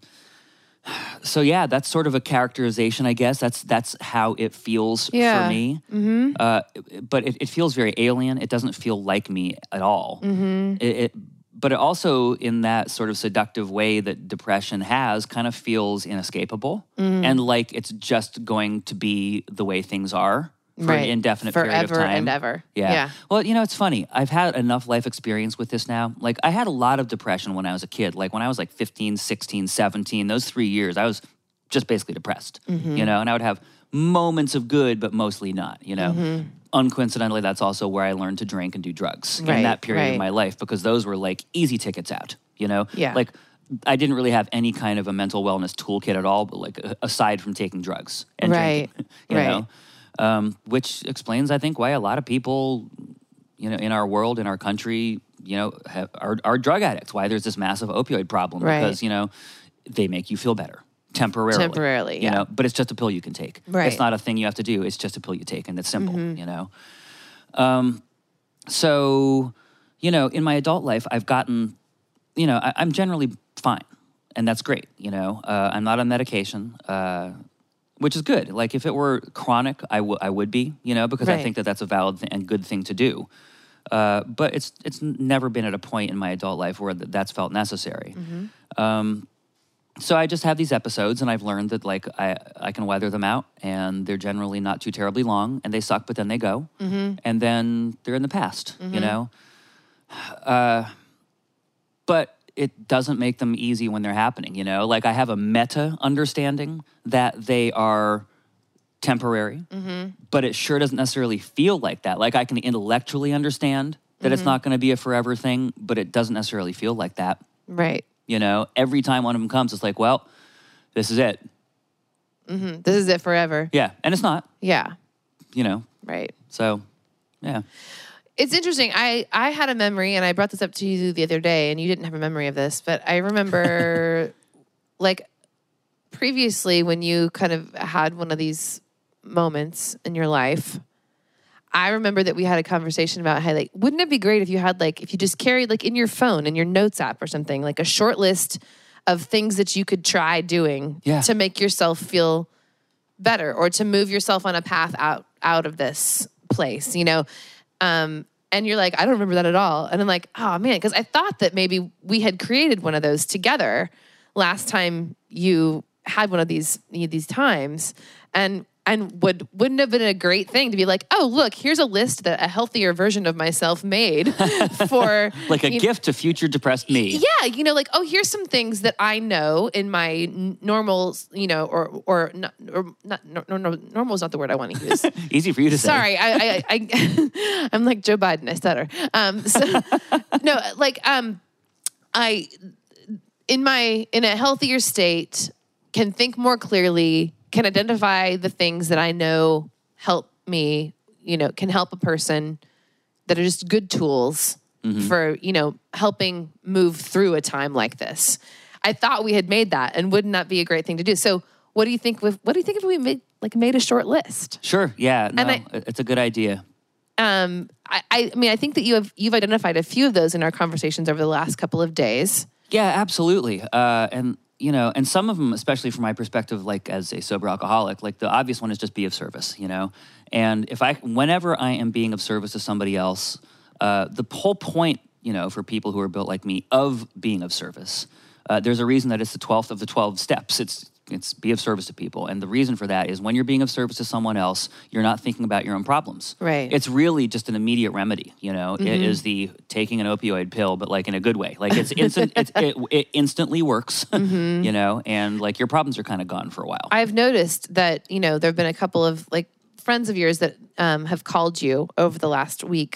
so yeah, that's sort of a characterization, I guess. That's that's how it feels yeah. for me. Mm-hmm. Uh, but it, it feels very alien. It doesn't feel like me at all. Mm-hmm. It, it But it also, in that sort of seductive way that depression has, kind of feels inescapable mm. and like it's just going to be the way things are for right. an indefinite Forever period of time. and ever. Yeah. yeah. Well, you know, it's funny. I've had enough life experience with this now. Like, I had a lot of depression when I was a kid. Like, when I was like fifteen, sixteen, seventeen, those three years, I was just basically depressed, mm-hmm. you know, and I would have moments of good, but mostly not, you know. Mm-hmm. Uncoincidentally, that's also where I learned to drink and do drugs right, in that period right. of my life because those were like easy tickets out, you know? Yeah. Like, I didn't really have any kind of a mental wellness toolkit at all, but like aside from taking drugs and right. drinking, you right. know? Um, which explains, I think, why a lot of people, you know, in our world, in our country, you know, have, are, are drug addicts, why there's this massive opioid problem right. because, you know, they make you feel better. Temporarily. Temporarily, yeah. You know, but it's just a pill you can take. Right. It's not a thing you have to do. It's just a pill you take, and it's simple, mm-hmm. you know. Um, so, you know, in my adult life, I've gotten, you know, I, I'm generally fine, and that's great, you know. Uh, I'm not on medication, uh, which is good. Like, if it were chronic, I, w- I would be, you know, because right. I think that that's a valid th- and good thing to do. Uh, but it's it's never been at a point in my adult life where th- that's felt necessary. Mm-hmm. Um So I just have these episodes, and I've learned that like I I can weather them out, and they're generally not too terribly long, and they suck, but then they go, mm-hmm. and then they're in the past, mm-hmm. you know. Uh, but it doesn't make them easy when they're happening, you know. Like I have a meta understanding that they are temporary, mm-hmm. but it sure doesn't necessarily feel like that. Like I can intellectually understand that mm-hmm. it's not going to be a forever thing, but it doesn't necessarily feel like that, right? You know, every time one of them comes, it's like, well, this is it. Mm-hmm. This is it forever. Yeah, and it's not. Yeah. You know. Right. So, yeah. It's interesting. I, I had a memory, and I brought this up to you the other day, and you didn't have a memory of this, but I remember, like, previously when you kind of had one of these moments in your life, I remember that we had a conversation about how, like, wouldn't it be great if you had, like, if you just carried, like, in your phone, in your notes app or something, like a short list of things that you could try doing yeah. to make yourself feel better or to move yourself on a path out, out of this place, you know? Um, and you're like, I don't remember that at all. And I'm like, oh, man, because I thought that maybe we had created one of those together last time you had one of these these times. And And would wouldn't have been a great thing to be like, oh, look, here's a list that a healthier version of myself made for like a gift know, to future depressed me. Yeah, you know, like, oh, here's some things that I know in my n- normal, you know, or or not, or not no, no, no, normal is not the word I want to use. Easy for you to say. Sorry, I, I, I I'm like Joe Biden. I stutter. Um, so no, like um, I in my in a healthier state can think more clearly. Can identify the things that I know help me, you know, can help a person that are just good tools mm-hmm. for, you know, helping move through a time like this. I thought we had made that, and wouldn't that be a great thing to do? So what do you think with, what do you think if we made, like made a short list? Sure. Yeah. No, and I, it's a good idea. Um, I, I mean, I think that you have, you've identified a few of those in our conversations over the last couple of days. Yeah, absolutely. Uh, and, you know, and some of them, especially from my perspective, like as a sober alcoholic, like the obvious one is just be of service, you know? And if I, whenever I am being of service to somebody else, uh, the whole point, you know, for people who are built like me of being of service, uh, there's a reason that it's the twelfth of the twelve steps. It's It's be of service to people. And the reason for that is when you're being of service to someone else, you're not thinking about your own problems. Right. It's really just an immediate remedy, you know. Mm-hmm. It is the taking an opioid pill, but like in a good way. Like it's instant, it's, it, it instantly works, mm-hmm. you know, and like your problems are kind of gone for a while. I've noticed that, you know, there have been a couple of like friends of yours that um, have called you over the last week,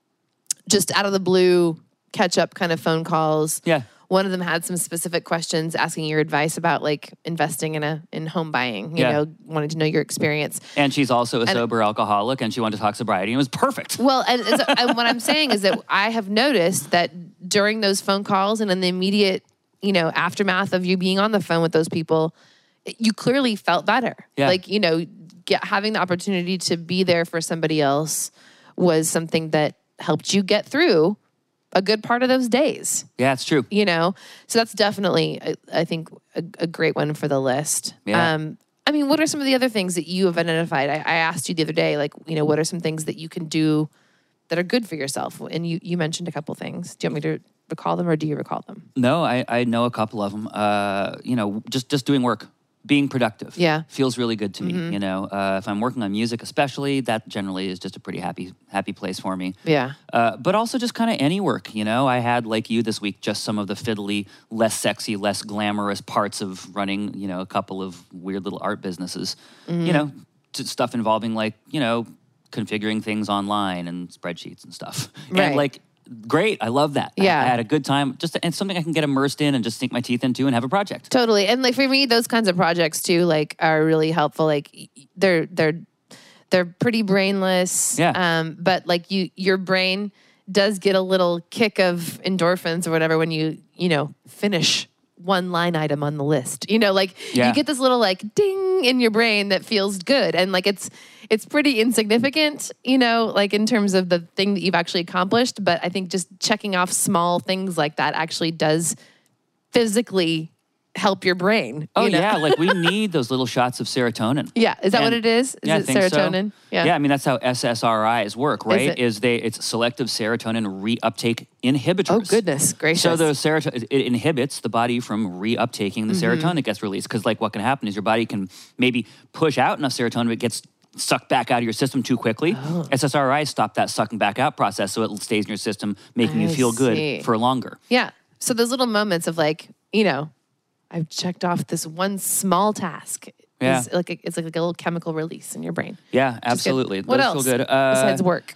just out of the blue, catch up kind of phone calls. Yeah. One of them had some specific questions asking your advice about like investing in a in home buying, you Yeah. know, wanting to know your experience. And she's also a And- sober alcoholic, and she wanted to talk sobriety, and it was perfect. Well, and, and, so, and what I'm saying is that I have noticed that during those phone calls and in the immediate, you know, aftermath of you being on the phone with those people, you clearly felt better. Yeah. Like, you know, get, having the opportunity to be there for somebody else was something that helped you get through a good part of those days. Yeah, it's true. You know, so that's definitely, I, I think, a, a great one for the list. Yeah. Um, I mean, what are some of the other things that you have identified? I, I asked you the other day, like, you know, what are some things that you can do that are good for yourself? And you, you mentioned a couple things. Do you want me to recall them, or do you recall them? No, I, I know a couple of them. Uh, you know, just just doing work, being productive. Yeah. feels really good to me. Mm-hmm. You know, uh, if I'm working on music, especially, that generally is just a pretty happy happy place for me. Yeah. Uh, but also just kind of any work. You know, I had like you this week, just some of the fiddly, less sexy, less glamorous parts of running. You know, a couple of weird little art businesses. Mm-hmm. You know, just stuff involving like you know configuring things online and spreadsheets and stuff. Right. And like. Great. I love that. Yeah. I, I had a good time. Just and something I can get immersed in and just sink my teeth into and have a project. Totally. And like for me, those kinds of projects too, like are really helpful. Like they're they're they're pretty brainless. Yeah. Um, but like you your brain does get a little kick of endorphins or whatever when you, you know, finish one line item on the list. You know, like Yeah. you get this little like ding in your brain that feels good. And like it's it's pretty insignificant, you know, like in terms of the thing that you've actually accomplished. But I think just checking off small things like that actually does physically help your brain. Oh you know? yeah, like we need those little shots of serotonin. Yeah. Is that And- what it is? Is yeah, I it think serotonin? So. Yeah. Yeah, I mean that's how S S R Is work, right? it? Is they it's selective serotonin reuptake inhibitors. Oh, goodness gracious. So the serotonin it inhibits the body from reuptaking the Mm-hmm. serotonin that gets released. Because like what can happen is your body can maybe push out enough serotonin, but it gets sucked back out of your system too quickly. Oh. S S R Is stop that sucking back out process, so it stays in your system, making you I feel good see. for longer. Yeah. So those little moments of like, you know, I've checked off this one small task. Yeah. It's like a, it's like a little chemical release in your brain. Yeah, Which is good. absolutely. What Those else feel good. Uh, besides work?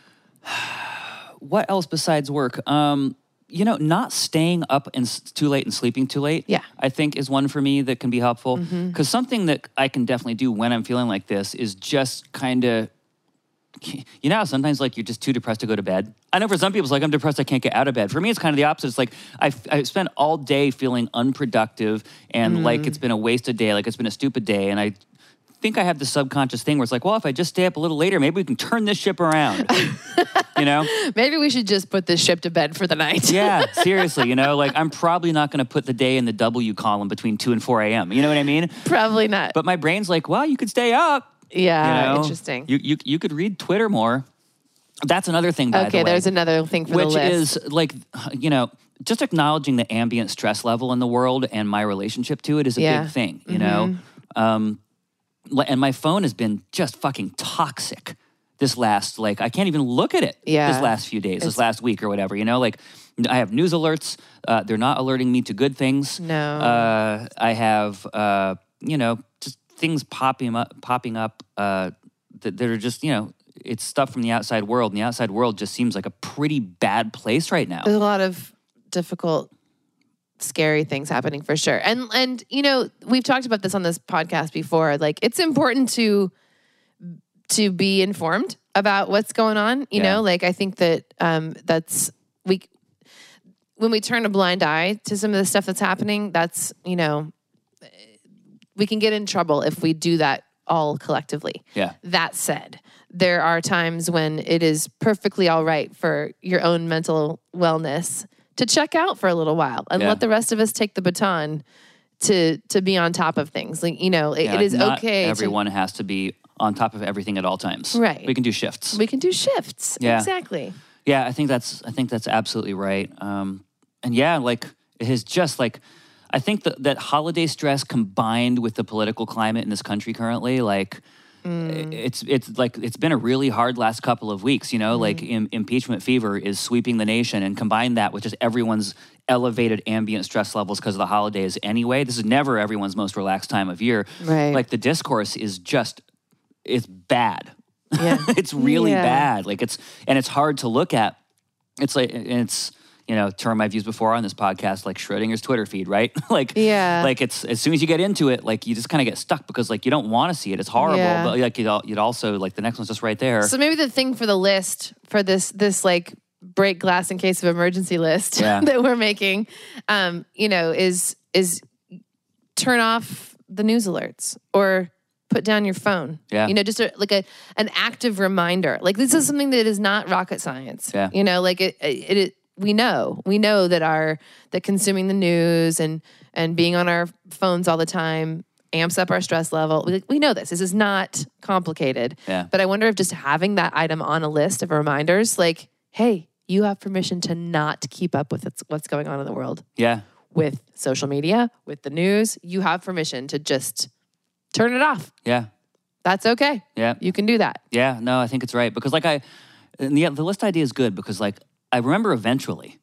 What else besides work? Um, you know, not staying up and s- too late and sleeping too late. Yeah. I think is one for me that can be helpful. Because Mm-hmm. something that I can definitely do when I'm feeling like this is just kind of, you know, how sometimes like you're just too depressed to go to bed. I know for some people it's like I'm depressed, I can't get out of bed. For me, it's kind of the opposite. It's like I I spent all day feeling unproductive and Mm. like it's been a wasted day, like it's been a stupid day, and I. think I have the subconscious thing where it's like, well, if I just stay up a little later, maybe we can turn this ship around. You know? Maybe we should just put this ship to bed for the night. Yeah, seriously, you know, like I'm probably not going to put the day in the W column between two and four a.m. You know what I mean? Probably not. But my brain's like, well, you could stay up. yeah, You know? interesting. You, you you could read Twitter more. That's another thing, by okay, the way. there's another thing for which the list. is like, you know, just acknowledging the ambient stress level in the world and my relationship to it is a Yeah. big thing, you know? Um, li- and my phone has been just fucking toxic this last, like, I can't even look at it Yeah. this last few days, this last week or whatever, you know? Like, I have news alerts. Uh, they're not alerting me to good things. No. Uh, I have, uh, you know, just things popping up, popping up uh, that, that are just, you know, it's stuff from the outside world, and the outside world just seems like a pretty bad place right now. There's a lot of difficult, scary things happening for sure. And and you know, we've talked about this on this podcast before. Like, it's important to to be informed about what's going on. You Yeah. know, like I think that um, that's we when we turn a blind eye to some of the stuff that's happening. That's you know, we can get in trouble if we do that all collectively. Yeah. That said, there are times when it is perfectly all right for your own mental wellness to check out for a little while and Yeah. let the rest of us take the baton to to be on top of things. Like, you know, it, Yeah, it is not okay. everyone has to be on top of everything at all times. Right. We can do shifts. To, we can do shifts. Yeah. Exactly. Yeah, I think that's I think that's absolutely right. Um, and yeah, like it is just like I think that that holiday stress combined with the political climate in this country currently, like Mm. it's it's like it's been a really hard last couple of weeks. You know, Mm. like im- impeachment fever is sweeping the nation, and combine that with just everyone's elevated ambient stress levels because of the holidays. Anyway, this is never everyone's most relaxed time of year. Right. Like the discourse is just it's bad. Yeah. It's really Yeah. bad. Like it's and it's hard to look at. It's like and it's you know term I've used before on this podcast, like Schrodinger's Twitter feed, right? like Yeah. like it's as soon as you get into it, like you just kind of get stuck because like you don't want to see it. It's horrible, Yeah. but like you'd, al- you'd also like the next one's just right there. So maybe the thing for the list for this this like break glass in case of emergency list Yeah. that we're making, um, you know, is is turn off the news alerts or put down your phone. Yeah. You know, just a, like a an active reminder. Like this is something that is not rocket science. Yeah. You know, like it it, it we know. We know that our that consuming the news and and being on our phones all the time amps up our stress level. We, we know this. This is not complicated. Yeah. But I wonder if just having that item on a list of reminders, like, hey, you have permission to not keep up with what's going on in the world. Yeah. With social media, with the news, you have permission to just turn it off. Yeah. That's okay. Yeah. You can do that. Yeah. No, I think it's right because like I, and the the list idea is good because like I remember eventually.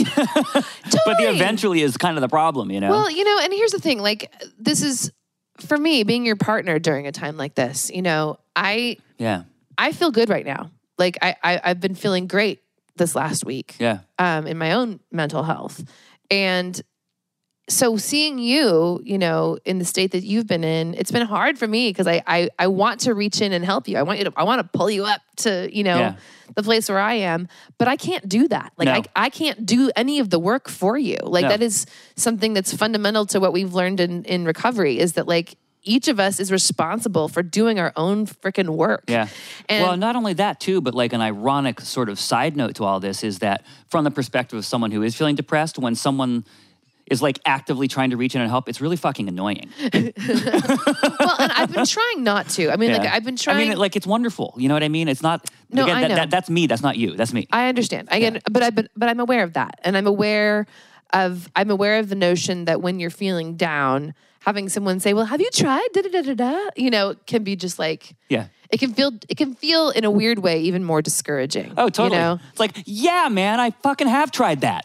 But the eventually is kind of the problem, you know? Well, you know, and here's the thing, like this is for me being your partner during a time like this, you know, I yeah. I feel good right now. Like I, I I've been feeling great this last week. Yeah. Um, in my own mental health. And so seeing you, you know, in the state that you've been in, it's been hard for me because I, I I want to reach in and help you. I want you to I want to pull you up to, you know, Yeah. the place where I am, but I can't do that. Like No. I I can't do any of the work for you. Like No. that is something that's fundamental to what we've learned in in recovery is that like each of us is responsible for doing our own freaking work. Yeah. And well, not only that too, but like an ironic sort of side note to all this is that from the perspective of someone who is feeling depressed, when someone is like actively trying to reach in and help, it's really fucking annoying. well, and I've been trying not to. I mean, Yeah. like I've been trying. I mean, like it's wonderful. You know what I mean? It's not. No, again, I that, know. That, that's me. That's not you. That's me. I understand. I get, but I but, but I'm aware of that, and I'm aware of I'm aware of the notion that when you're feeling down, having someone say, "Well, have you tried?" Da da da da da. You know, can be just like yeah. it can feel it can feel in a weird way even more discouraging. Oh, totally. You know? It's like, yeah, man, I fucking have tried that.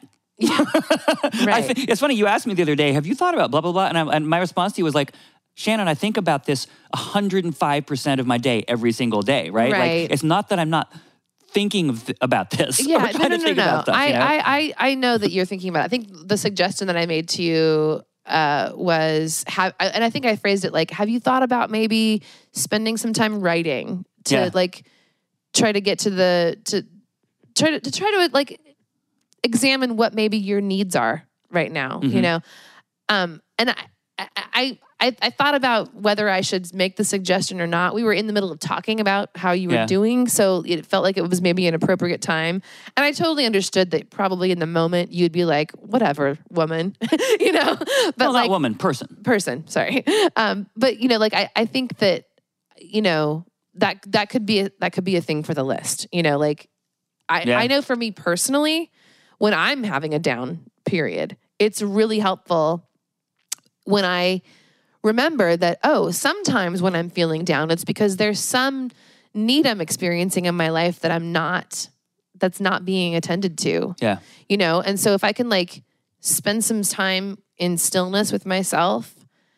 I Right. th- it's funny. You asked me the other day, have you thought about blah, blah, blah? And, I, and my response to you was like, Shannon, I think about this one hundred five percent of my day every single day, right? Right. Like, it's not that I'm not thinking of th- about this. Yeah, or no, trying no, to no, think no. about stuff, I, you know? I, I, I know that you're thinking about it. I think the suggestion that I made to you uh, was, have, and I think I phrased it like, have you thought about maybe spending some time writing to Yeah. like try to get to the to try to, to try to like examine what maybe your needs are right now, Mm-hmm. you know? Um, and I, I, I, I thought about whether I should make the suggestion or not. We were in the middle of talking about how you were Yeah. doing, so it felt like it was maybe an appropriate time. And I totally understood that probably in the moment you'd be like, whatever, woman, you know? But well, like, not woman, person. person, sorry. Um, but you know, like I, I think that, you know, that that could be a, that could be a thing for the list. You know, like I, Yeah. I know for me personally, when I'm having a down period, it's really helpful when I remember that, oh, sometimes when I'm feeling down, it's because there's some need I'm experiencing in my life that I'm not, that's not being attended to. Yeah. You know, and so if I can like spend some time in stillness with myself,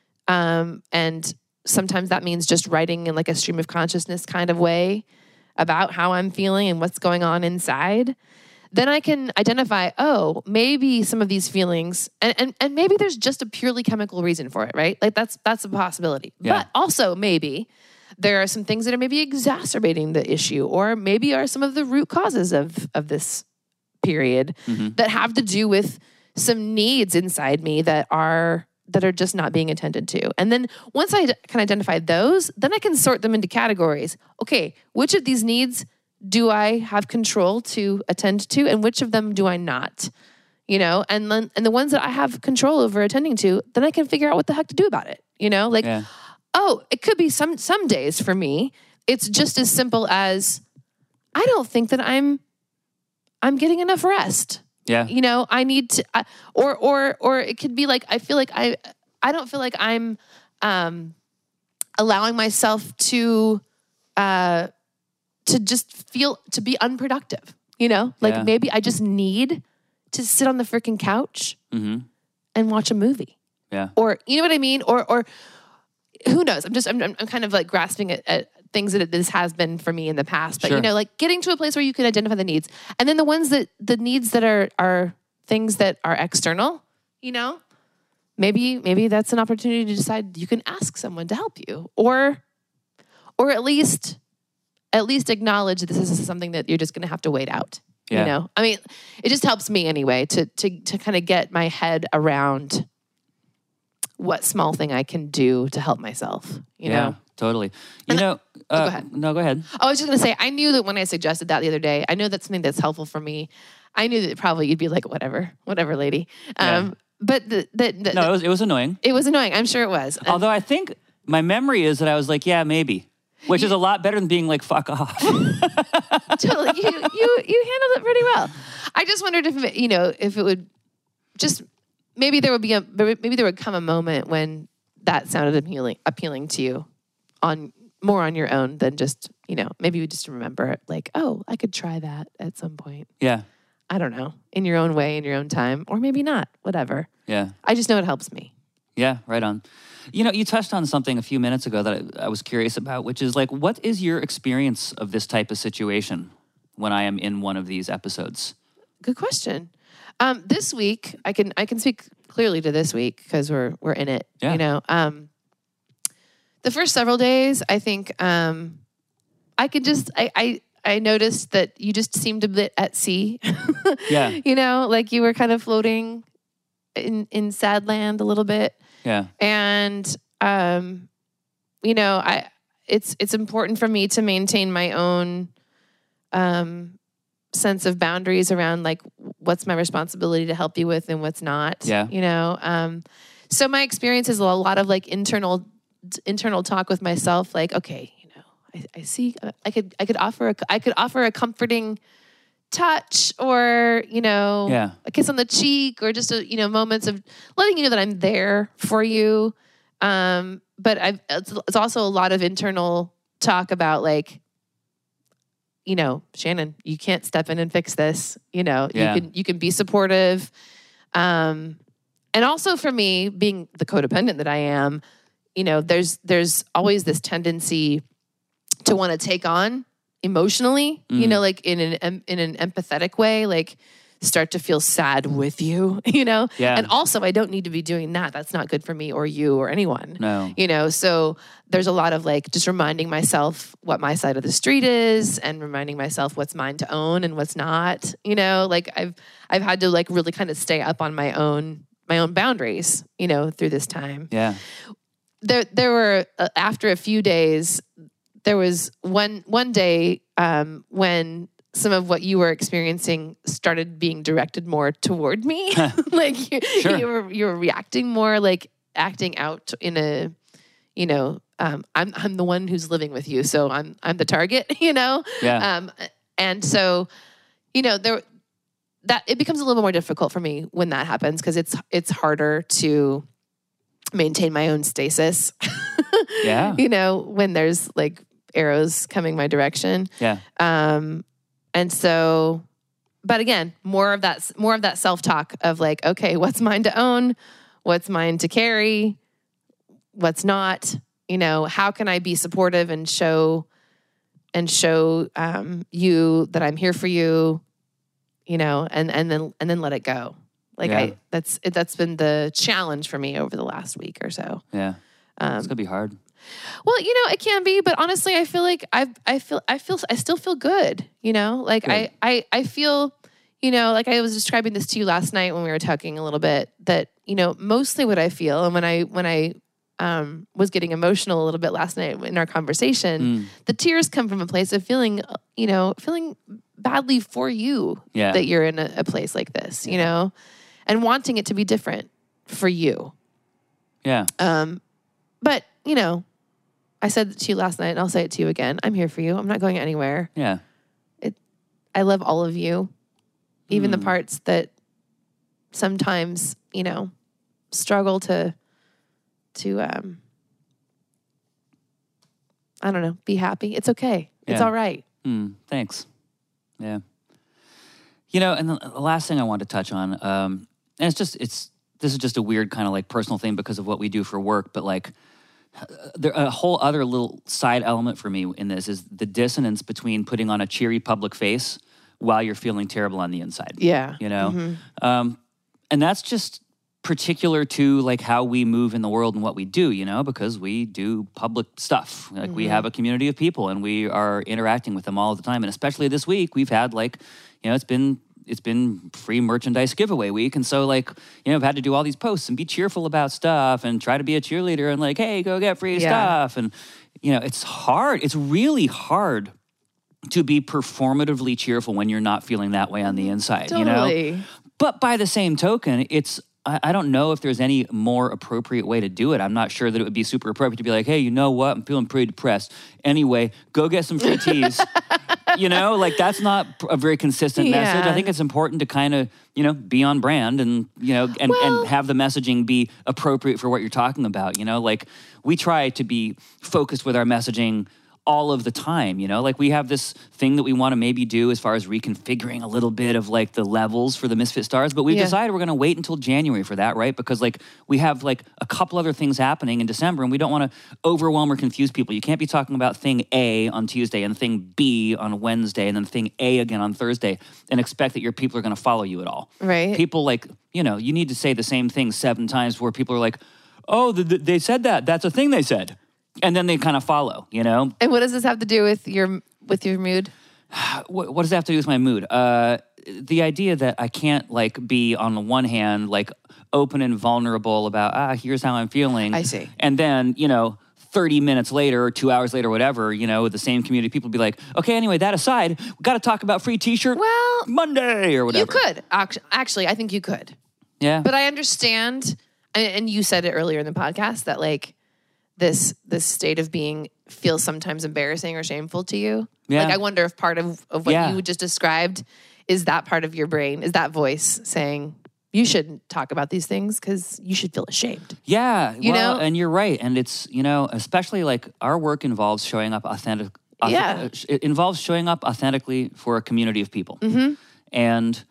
um, and sometimes that means just writing in like a stream of consciousness kind of way about how I'm feeling and what's going on inside, then I can identify, oh, maybe some of these feelings, and, and, and maybe there's just a purely chemical reason for it, right? Like that's that's a possibility. Yeah. But also maybe there are some things that are maybe exacerbating the issue, or maybe are some of the root causes of, of this period Mm-hmm. that have to do with some needs inside me that are that are just not being attended to. And then once I can identify those, then I can sort them into categories. Okay, which of these needs do I have control to attend to, and which of them do I not? you know, and then and the ones that I have control over attending to, then I can figure out what the heck to do about it, you know, like, Yeah. oh, it could be some some days for me. It's just as simple as I don't think that I'm I'm getting enough rest. Yeah. You know, I need to, uh, or or or it could be like I feel like I I don't feel like I'm um, allowing myself to uh, to just feel to be unproductive. You know, like Yeah. maybe I just need to sit on the freaking couch Mm-hmm. and watch a movie, Yeah. or you know what I mean, or or who knows? I'm just I'm I'm kind of like grasping at, at things that this has been for me in the past, but Sure. you know, like getting to a place where you can identify the needs, and then the ones that the needs that are are things that are external. You know, maybe maybe that's an opportunity to decide you can ask someone to help you, or or at least at least acknowledge this is something that you're just going to have to wait out. Yeah. You know, I mean, it just helps me anyway to to to kind of get my head around what small thing I can do to help myself. You yeah. know. Totally. You And know. Uh, go ahead. No, go ahead. I was just gonna say, I knew that when I suggested that the other day, I know that's something that's helpful for me. I knew that probably you'd be like, whatever, whatever, lady. Um, Yeah. But the, the, the, No, it was it was annoying. it was annoying. I'm sure it was. And- Although I think my memory is that I was like, yeah, maybe, which is a lot better than being like, fuck off. totally, you, you you handled it pretty well. I just wondered if it- you know if it would just maybe there would be a maybe there would come a moment when that sounded appealing appealing to you on more on your own than just you know maybe you just remember it like, oh, I could try that at some point. Yeah. I don't know, in your own way, in your own time, or maybe not. Whatever. Yeah. I just know it helps me. Yeah, right on. You know, you touched on something a few minutes ago that I, I was curious about, which is like, what is your experience of this type of situation when I am in one of these episodes? Good question. Um, this week, I can I can speak clearly to this week because we're we're in it. Yeah. You know, um, the first several days, I think um, I could just I, I I noticed that you just seemed a bit at sea. Yeah. You know, like you were kind of floating in in sad land a little bit. Yeah. And um, you know, I it's it's important for me to maintain my own um, sense of boundaries around like what's my responsibility to help you with and what's not. Yeah. You know, um, so my experience is a lot of like internal internal talk with myself. Like, okay, you know, I, I see. I could I could offer a, I could offer a comforting touch, or you know, Yeah. a kiss on the cheek, or just a, you know moments of letting you know that I'm there for you. Um, but I've, it's, it's also a lot of internal talk about like, you know, Shannon, you can't step in and fix this. You know, Yeah. you can you can be supportive. Um, and also for me, being the codependent that I am, you know, there's there's always this tendency to want to take on emotionally, you know, like in an em- in an empathetic way, like start to feel sad with you, you know? Yeah. And also I don't need to be doing that. That's not good for me or you or anyone. No. You know, so there's a lot of like just reminding myself what my side of the street is and reminding myself what's mine to own and what's not. You know, like I've I've had to like really kind of stay up on my own my own boundaries, you know, through this time. Yeah. There there were uh, after a few days there was one one day um, when some of what you were experiencing started being directed more toward me. Like you, Sure. you were you were reacting more, like acting out in a, you know, um, I'm I'm the one who's living with you, so I'm I'm the target, you know. Yeah. Um, and so, you know, there that it becomes a little bit more difficult for me when that happens because it's it's harder to maintain my own stasis. Yeah. You know, when there's like arrows coming my direction. Yeah. Um, and so, but again, more of that, more of that self-talk of like, okay, what's mine to own? What's mine to carry? What's not? You know, how can I be supportive and show, and show um, you that I'm here for you? You know, and and then and then let it go. Like Yeah. I, that's it, that's been the challenge for me over the last week or so. Yeah. Um, It's gonna be hard. Well, you know, it can be, but honestly, I feel like I I feel I feel I still feel good, you know? Like Good. I, I I feel, you know, like I was describing this to you last night when we were talking a little bit, that, you know, mostly what I feel, and when I when I um was getting emotional a little bit last night in our conversation, Mm. the tears come from a place of feeling, you know, feeling badly for you Yeah. that you're in a, a place like this, you know? and wanting it to be different for you. Yeah. Um, but, you know, I said it to you last night and I'll say it to you again. I'm here for you. I'm not going anywhere. Yeah. It, I love all of you, even Mm. the parts that sometimes, you know, struggle to, to, um, I don't know, be happy. It's okay. It's Yeah. all right. Mm, thanks. Yeah. You know, and the, the last thing I want to touch on, um, and it's just, it's, this is just a weird kind of like personal thing because of what we do for work, but like, there a whole other little side element for me in this is the dissonance between putting on a cheery public face while you're feeling terrible on the inside. Yeah. You know? Mm-hmm. Um, and that's just particular to like how we move in the world and what we do, you know, because we do public stuff. Like mm-hmm. we have a community of people and we are interacting with them all the time. And especially this week, we've had like, you know, it's been it's been free merchandise giveaway week. And so like, you know, I've had to do all these posts and be cheerful about stuff and try to be a cheerleader and like, hey, go get free yeah. stuff. And, you know, it's hard. It's really hard to be performatively cheerful when you're not feeling that way on the inside, totally. you know? But by the same token, it's, I, I don't know if there's any more appropriate way to do it. I'm not sure that it would be super appropriate to be like, hey, you know what? I'm feeling pretty depressed. Anyway, go get some free teas. You know, like that's not a very consistent yeah. message. I think it's important to kind of, you know, be on brand and, you know, and, well, and have the messaging be appropriate for what you're talking about. You know, like we try to be focused with our messaging all of the time, you know, like we have this thing that we want to maybe do as far as reconfiguring a little bit of like the levels for the Misfit Stars, but we've yeah. decided we're going to wait until January for that, right? Because like we have like a couple other things happening in December and we don't want to overwhelm or confuse people. You can't be talking about thing A on Tuesday and thing B on Wednesday and then thing A again on Thursday and expect that your people are going to follow you at all. Right. People like, you know, you need to say the same thing seven times where people are like, oh, th- th- they said that. That's a thing they said. And then they kind of follow, you know? And what does this have to do with your with your mood? What, what does that have to do with my mood? Uh, the idea that I can't, like, be, on the one hand, like, open and vulnerable about, ah, here's how I'm feeling. I see. And then, you know, thirty minutes later or two hours later, whatever, you know, the same community people be like, okay, anyway, that aside, we got to talk about free T-shirt well, Monday or whatever. You could. Actually, I think you could. Yeah. But I understand, and you said it earlier in the podcast, that, like, this this state of being feels sometimes embarrassing or shameful to you. Yeah. Like I wonder if part of, of what yeah. you just described is that part of your brain, is that voice saying you shouldn't talk about these things because you should feel ashamed. Yeah. You well, know? And you're right. And it's, you know, especially like our work involves showing up authentic. Yeah. It involves showing up authentically for a community of people. Mm-hmm. And,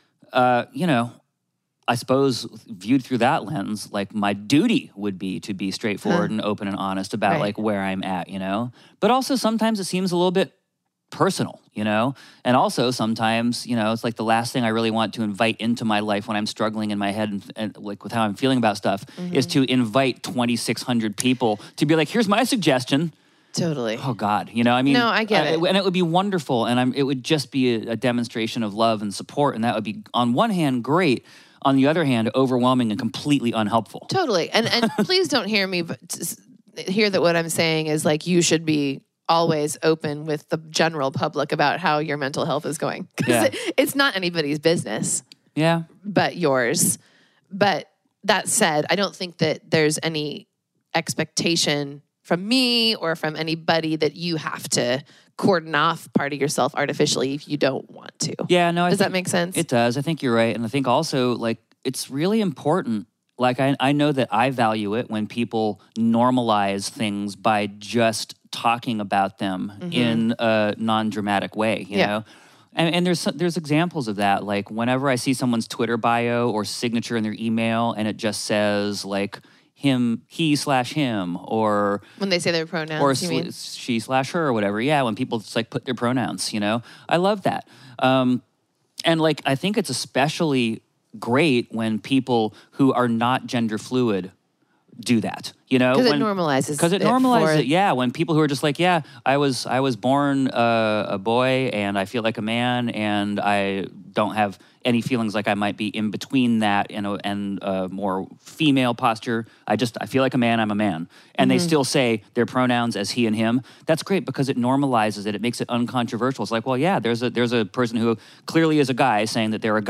uh, you know, I suppose viewed through that lens, like my duty would be to be straightforward huh. and open and honest about right. like where I'm at, you know? But also sometimes it seems a little bit personal, you know? And also sometimes, you know, it's like the last thing I really want to invite into my life when I'm struggling in my head and, and like with how I'm feeling about stuff mm-hmm. is to invite twenty-six hundred people to be like, here's my suggestion. Totally. Oh God, you know, I mean, no, I get uh, it. And it would be wonderful. And I'm, it would just be a, a demonstration of love and support. And that would be on one hand, great. On the other hand, overwhelming and completely unhelpful. Totally. And and please don't hear me but hear that what I'm saying is like you should be always open with the general public about how your mental health is going. Because yeah. it, it's not anybody's business. Yeah. But yours. But that said, I don't think that there's any expectation from me or from anybody that you have to cordon off part of yourself artificially if you don't want to. Yeah, no, I does think that make sense? It does. I think you're right. And I think also like it's really important. Like I, I know that I value it when people normalize things by just talking about them mm-hmm. in a non-dramatic way, you yeah. know? And, and there's there's examples of that. Like whenever I see someone's Twitter bio or signature in their email and it just says like, him, he slash him, or when they say their pronouns, or you sl- mean? she slash her, or whatever. Yeah, when people just like put their pronouns, you know, I love that. Um, and like, I think it's especially great when people who are not gender fluid do that, you know, because it normalizes. Because it, it normalizes for... it. Yeah, when people who are just like, yeah, I was I was born uh, a boy and I feel like a man and I don't have any feelings like I might be in between that and a, and a more female posture. I just I feel like a man. I'm a man, and mm-hmm. they still say their pronouns as he and him. That's great because it normalizes it. It makes it uncontroversial. It's like, well, yeah, there's a there's a person who clearly is a guy saying that they're a guy.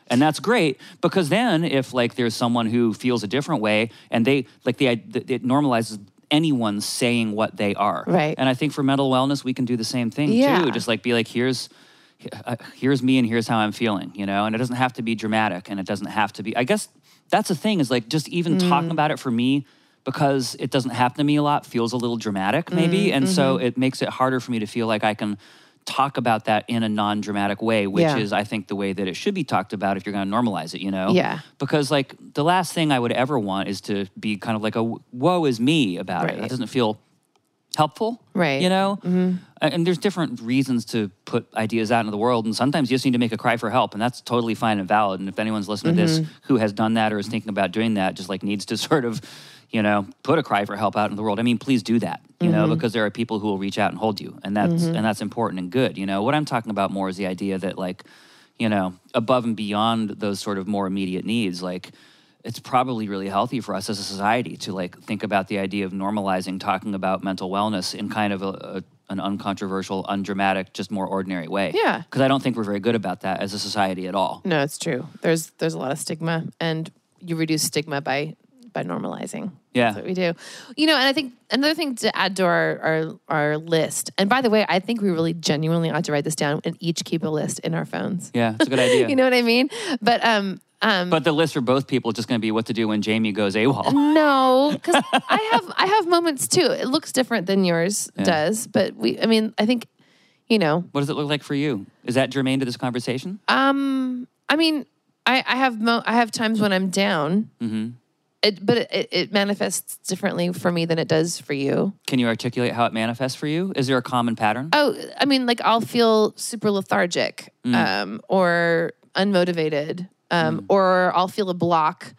And that's great because then if like there's someone who feels a different way and they like the it normalizes anyone saying what they are. Right. And I think for mental wellness, we can do the same thing Yeah. too. Just like be like, here's, uh, here's me and here's how I'm feeling, you know? And it doesn't have to be dramatic and it doesn't have to be, I guess that's the thing is like just even Mm. talking about it for me, because it doesn't happen to me a lot, feels a little dramatic maybe. Mm, and mm-hmm. so it makes it harder for me to feel like I can talk about that in a non-dramatic way, which Yeah. is, I think, the way that it should be talked about if you're going to normalize it, you know? Yeah. Because, like, the last thing I would ever want is to be kind of like a woe is me about it. Right. That doesn't feel helpful, Right. you know? Mm-hmm. And there's different reasons to put ideas out into the world, and sometimes you just need to make a cry for help, and that's totally fine and valid. And if anyone's listening Mm-hmm. to this who has done that or is thinking about doing that, just, like, needs to sort of, you know, put a cry for help out in the world. I mean, please do that, you Mm-hmm. know, because there are people who will reach out and hold you, and that's and that's important and good. You know, what I'm talking about more is the idea that, like, you know, above and beyond those sort of more immediate needs, like, it's probably really healthy for us as a society to like think about the idea of normalizing talking about mental wellness in kind of a, a an uncontroversial, undramatic, just more ordinary way. Yeah. Because I don't think we're very good about that as a society at all. No, it's true. There's there's a lot of stigma, and you reduce stigma by by normalizing. Yeah. That's what we do. You know, and I think another thing to add to our, our our list, and by the way, I think we really genuinely ought to write this down and each keep a list in our phones. Yeah, it's a good idea. You know what I mean? But um um But the list for both people is just going to be what to do when Jamie goes AWOL. no, because I have I have moments too. It looks different than yours Yeah. does, but we I mean, I think, you know, What does it look like for you? Is that germane to this conversation? um I mean, I, I have mo- I have times when I'm down. Mm-hmm. It, but it, it manifests differently for me than it does for you. Can you articulate how it manifests for you? Is there a common pattern? Oh, I mean, like I'll feel super lethargic Mm. um, or unmotivated, um, Mm. or I'll feel a block,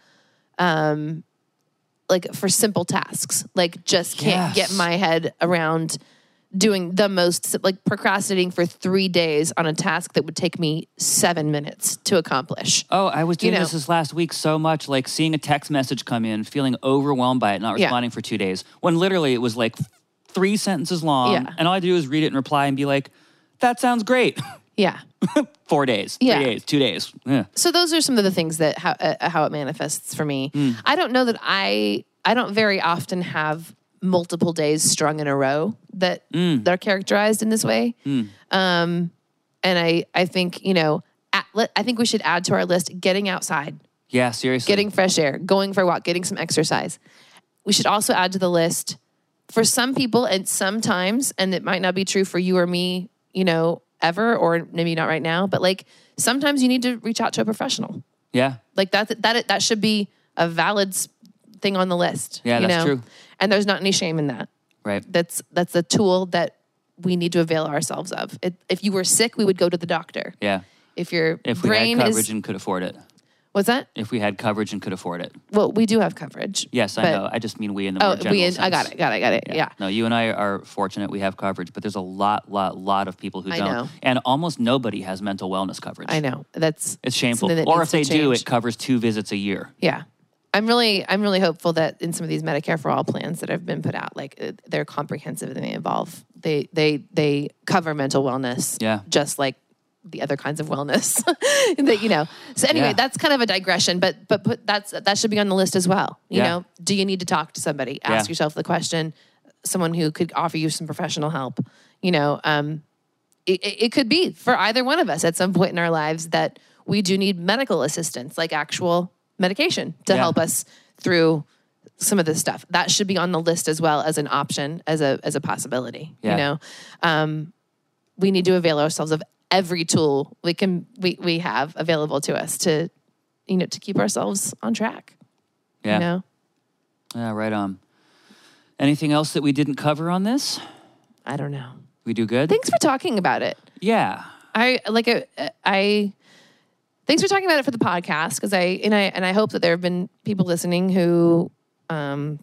um, like for simple tasks, like just can't Yes. get my head around doing the most, like procrastinating for three days on a task that would take me seven minutes to accomplish. Oh, I was doing You know. this this last week so much, like seeing a text message come in, feeling overwhelmed by it, not Yeah. responding for two days, when literally it was like three sentences long, Yeah. and all I had to do was read it and reply and be like, that sounds great. Yeah. Four days, Yeah. three days, two days. Yeah. So those are some of the things that how uh, how it manifests for me. Hmm. I don't know that I I don't very often have multiple days strung in a row that Hmm. that are characterized in this way. Um, and I I think you know at, let, I think we should add to our list getting outside, Yeah, seriously. getting fresh air, going for a walk, getting some exercise. We should also add to the list for some people and sometimes, and it might not be true for you or me, you know, ever, or maybe not right now, but like sometimes you need to reach out to a professional. Yeah. Like that, that, that should be a valid s- thing on the list. Yeah, you that's know? true. And there's not any shame in that. Right. That's, that's a tool that we need to avail ourselves of. It, if you were sick, we would go to the doctor. Yeah. If your If we brain had coverage is, and could afford it. what's that? If we had coverage and could afford it. Well, we do have coverage. Yes, I but- know. I just mean we in the Oh, more general we, sense. I got it, got it, got it. Yeah. No, you and I are fortunate we have coverage, but there's a lot, lot, lot of people who I don't. know. And almost nobody has mental wellness coverage. I know. That's It's shameful. something that Or needs if they to do, change. it covers two visits a year. Yeah. I'm really, I'm really hopeful that in some of these Medicare for All plans that have been put out, like uh, they're comprehensive and they involve, they, they, they cover mental wellness. Yeah. Just like the other kinds of wellness that, you know. So anyway, Yeah. that's kind of a digression, but, but put that's, that should be on the list as well. You Yeah. know, do you need to talk to somebody? Ask Yeah. yourself the question, someone who could offer you some professional help, you know, um, it, it it could be for either one of us at some point in our lives that we do need medical assistance, like actual medication to Yeah. help us through some of this stuff. That should be on the list as well as an option, as a as a possibility. Yeah. You know, um, we need to avail ourselves of every tool we can we we have available to us to, you know, to keep ourselves on track. Yeah. You know, Yeah, right on. Anything else that we didn't cover on this? I don't know. We do good? Thanks for talking about it. Yeah. I like I, I thanks for talking about it for the podcast because I and I and I hope that there have been people listening who um,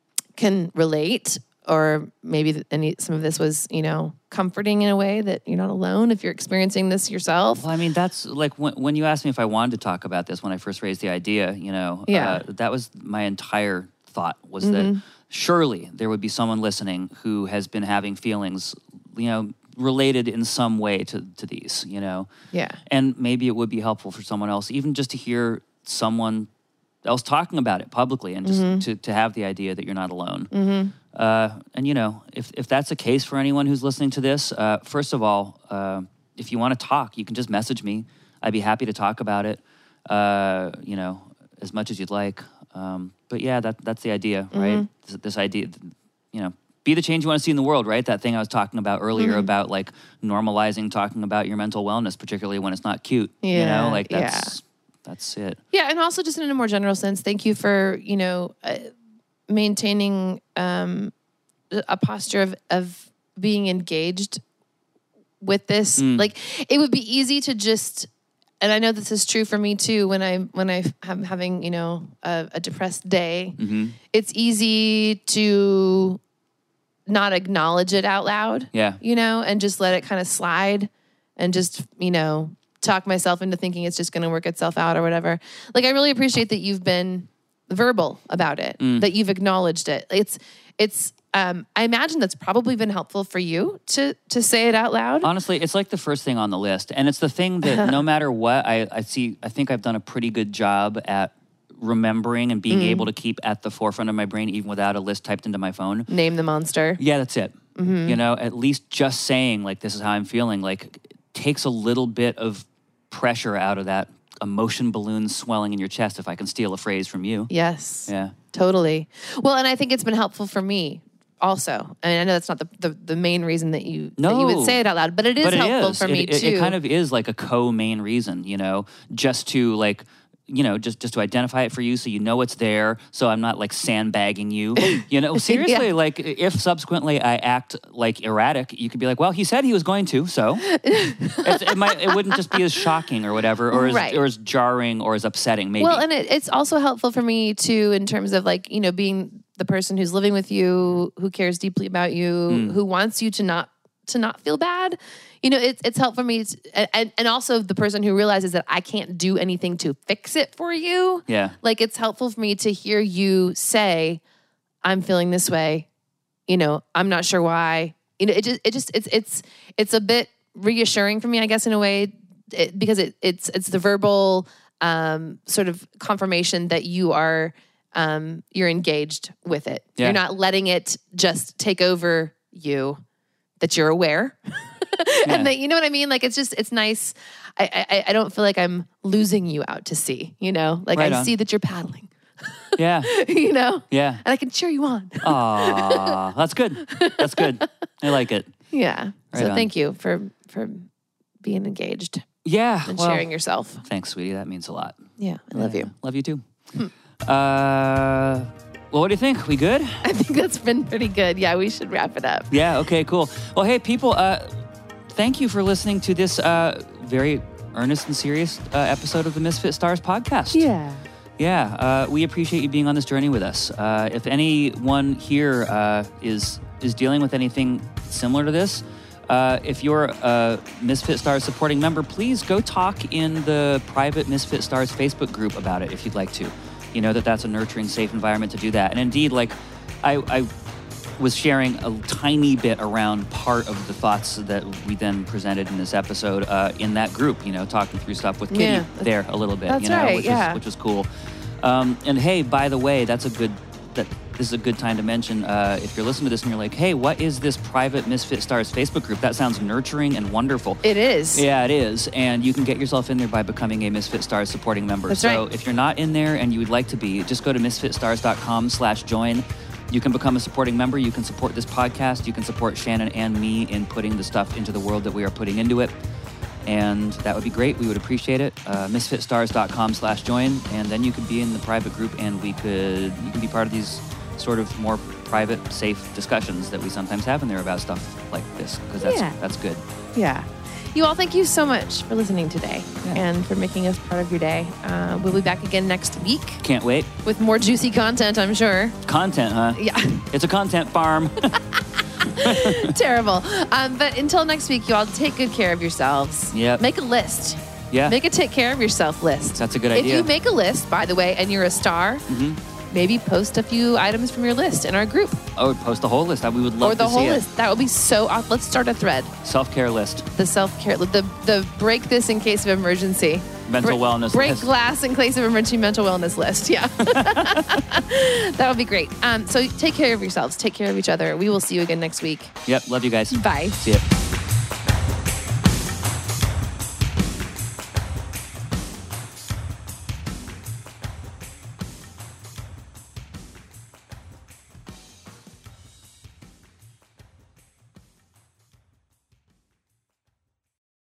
can relate, or maybe that any some of this was, you know, comforting in a way that you're not alone if you're experiencing this yourself. Well, I mean, that's like when, when you asked me if I wanted to talk about this when I first raised the idea, you know, Yeah. uh, that was my entire thought was Mm-hmm. that surely there would be someone listening who has been having feelings, you know, related in some way to, to these, you know? Yeah. And maybe it would be helpful for someone else, even just to hear someone else talking about it publicly and just mm-hmm. to, to have the idea that you're not alone. Mm-hmm. Uh, and, you know, if, if that's the case for anyone who's listening to this, uh, first of all, uh, if you want to talk, you can just message me. I'd be happy to talk about it, uh, you know, as much as you'd like. Um, but yeah, that that's the idea, mm-hmm. right? This, this idea, you know, be the change you want to see in the world, right? That thing I was talking about earlier mm-hmm. about like normalizing talking about your mental wellness, particularly when it's not cute. Yeah, you know, like that's yeah. that's it. Yeah, and also just in a more general sense, thank you for, you know, uh, maintaining um, a posture of, of being engaged with this. Mm. Like, it would be easy to just, and I know this is true for me too, when I when I am having, you know, a, a depressed day, mm-hmm. it's easy to not acknowledge it out loud. Yeah. You know, and just let it kind of slide and just, you know, talk myself into thinking it's just going to work itself out or whatever. Like, I really appreciate that you've been verbal about it, mm. that you've acknowledged it. It's, it's, um, I imagine that's probably been helpful for you to, to say it out loud. Honestly, it's like the first thing on the list. And it's the thing that no matter what, I, I see, I think I've done a pretty good job at remembering and being mm. able to keep at the forefront of my brain, even without a list typed into my phone. Name the monster. Yeah, that's it. Mm-hmm. You know, at least just saying like, this is how I'm feeling, like takes a little bit of pressure out of that emotion balloon swelling in your chest, if I can steal a phrase from you. Yes. Yeah. Totally. Well, and I think it's been helpful for me also. I mean, I know that's not the, the, the main reason that you no, that you would say it out loud, but it is but it helpful is. for it, me it, too. It kind of is like a co-main reason, you know, just to like, you know, just, just to identify it for you so you know it's there, so I'm not like sandbagging you. You know, seriously, yeah. Like if subsequently I act like erratic, you could be like, well, he said he was going to, so it's, it might it wouldn't just be as shocking or whatever, or as, right. or as jarring or as upsetting maybe. Well, and it, it's also helpful for me too in terms of like, you know, being the person who's living with you, who cares deeply about you, mm. who wants you to not to not feel bad. You know, it's it's helpful for me, to, and and also the person who realizes that I can't do anything to fix it for you. Yeah, like it's helpful for me to hear you say, "I'm feeling this way." You know, I'm not sure why. You know, it just it just it's it's it's a bit reassuring for me, I guess, in a way, it, because it it's it's the verbal um, sort of confirmation that you are um, you're engaged with it. Yeah. You're not letting it just take over you. That you're aware. Yeah. And that, you know what I mean? Like, it's just, it's nice. I, I, I don't feel like I'm losing you out to sea, you know? Like, right I on. see that you're paddling. Yeah. You know? Yeah. And I can cheer you on. Aw, that's good. That's good. I like it. Yeah. Right so on. thank you for, for being engaged. Yeah. And well, sharing yourself. Thanks, sweetie. That means a lot. Yeah. I love yeah. you. Love you too. Hmm. Uh... Well, what do you think? We good? I think that's been pretty good. Yeah, we should wrap it up. Yeah, okay, cool. Well, hey, people, uh, thank you for listening to this uh, very earnest and serious uh, episode of the Misfit Stars podcast. Yeah. Yeah, uh, we appreciate you being on this journey with us. Uh, if anyone here uh, is is dealing with anything similar to this, uh, if you're a Misfit Stars supporting member, please go talk in the private Misfit Stars Facebook group about it if you'd like to. You know that that's a nurturing, safe environment to do that. And indeed, like, I, I was sharing a tiny bit around part of the thoughts that we then presented in this episode uh, in that group, you know, talking through stuff with Kitty yeah, there a little bit, that's you know, right, which, yeah. is, which was cool. Um, and hey, by the way, that's a good, that this is a good time to mention, uh, if you're listening to this and you're like, hey, what is this private Misfit Stars Facebook group? That sounds nurturing and wonderful. It is. Yeah, it is. And you can get yourself in there by becoming a Misfit Stars supporting member. That's so right. if you're not in there and you would like to be, just go to misfitstars.com slash join. You can become a supporting member. You can support this podcast. You can support Shannon and me in putting the stuff into the world that we are putting into it. And that would be great. We would appreciate it. Uh, misfitstars.com slash join. And then you could be in the private group and we could, you can be part of these sort of more private, safe discussions that we sometimes have in there about stuff like this, because that's yeah. that's good. Yeah. You all, thank you so much for listening today yeah. and for making us part of your day. Uh, we'll be back again next week. Can't wait. With more juicy content, I'm sure. Content, huh? Yeah. It's a content farm. Terrible. Um, but until next week, you all take good care of yourselves. Yep. Make a list. Yeah. Make a take care of yourself list. That's a good idea. If you make a list, by the way, and you're a star, mm-hmm. maybe post a few items from your list in our group. Oh, post the whole list. We would love or the to whole see list. That would be so awesome. Let's start a thread. it. Self-care list. The self-care, the the break this in case of emergency. Mental break, wellness break list. Break glass in case of emergency mental wellness list. Yeah. That would be great. Um, so take care of yourselves. Take care of each other. We will see you again next week. Yep. Love you guys. Bye. See ya.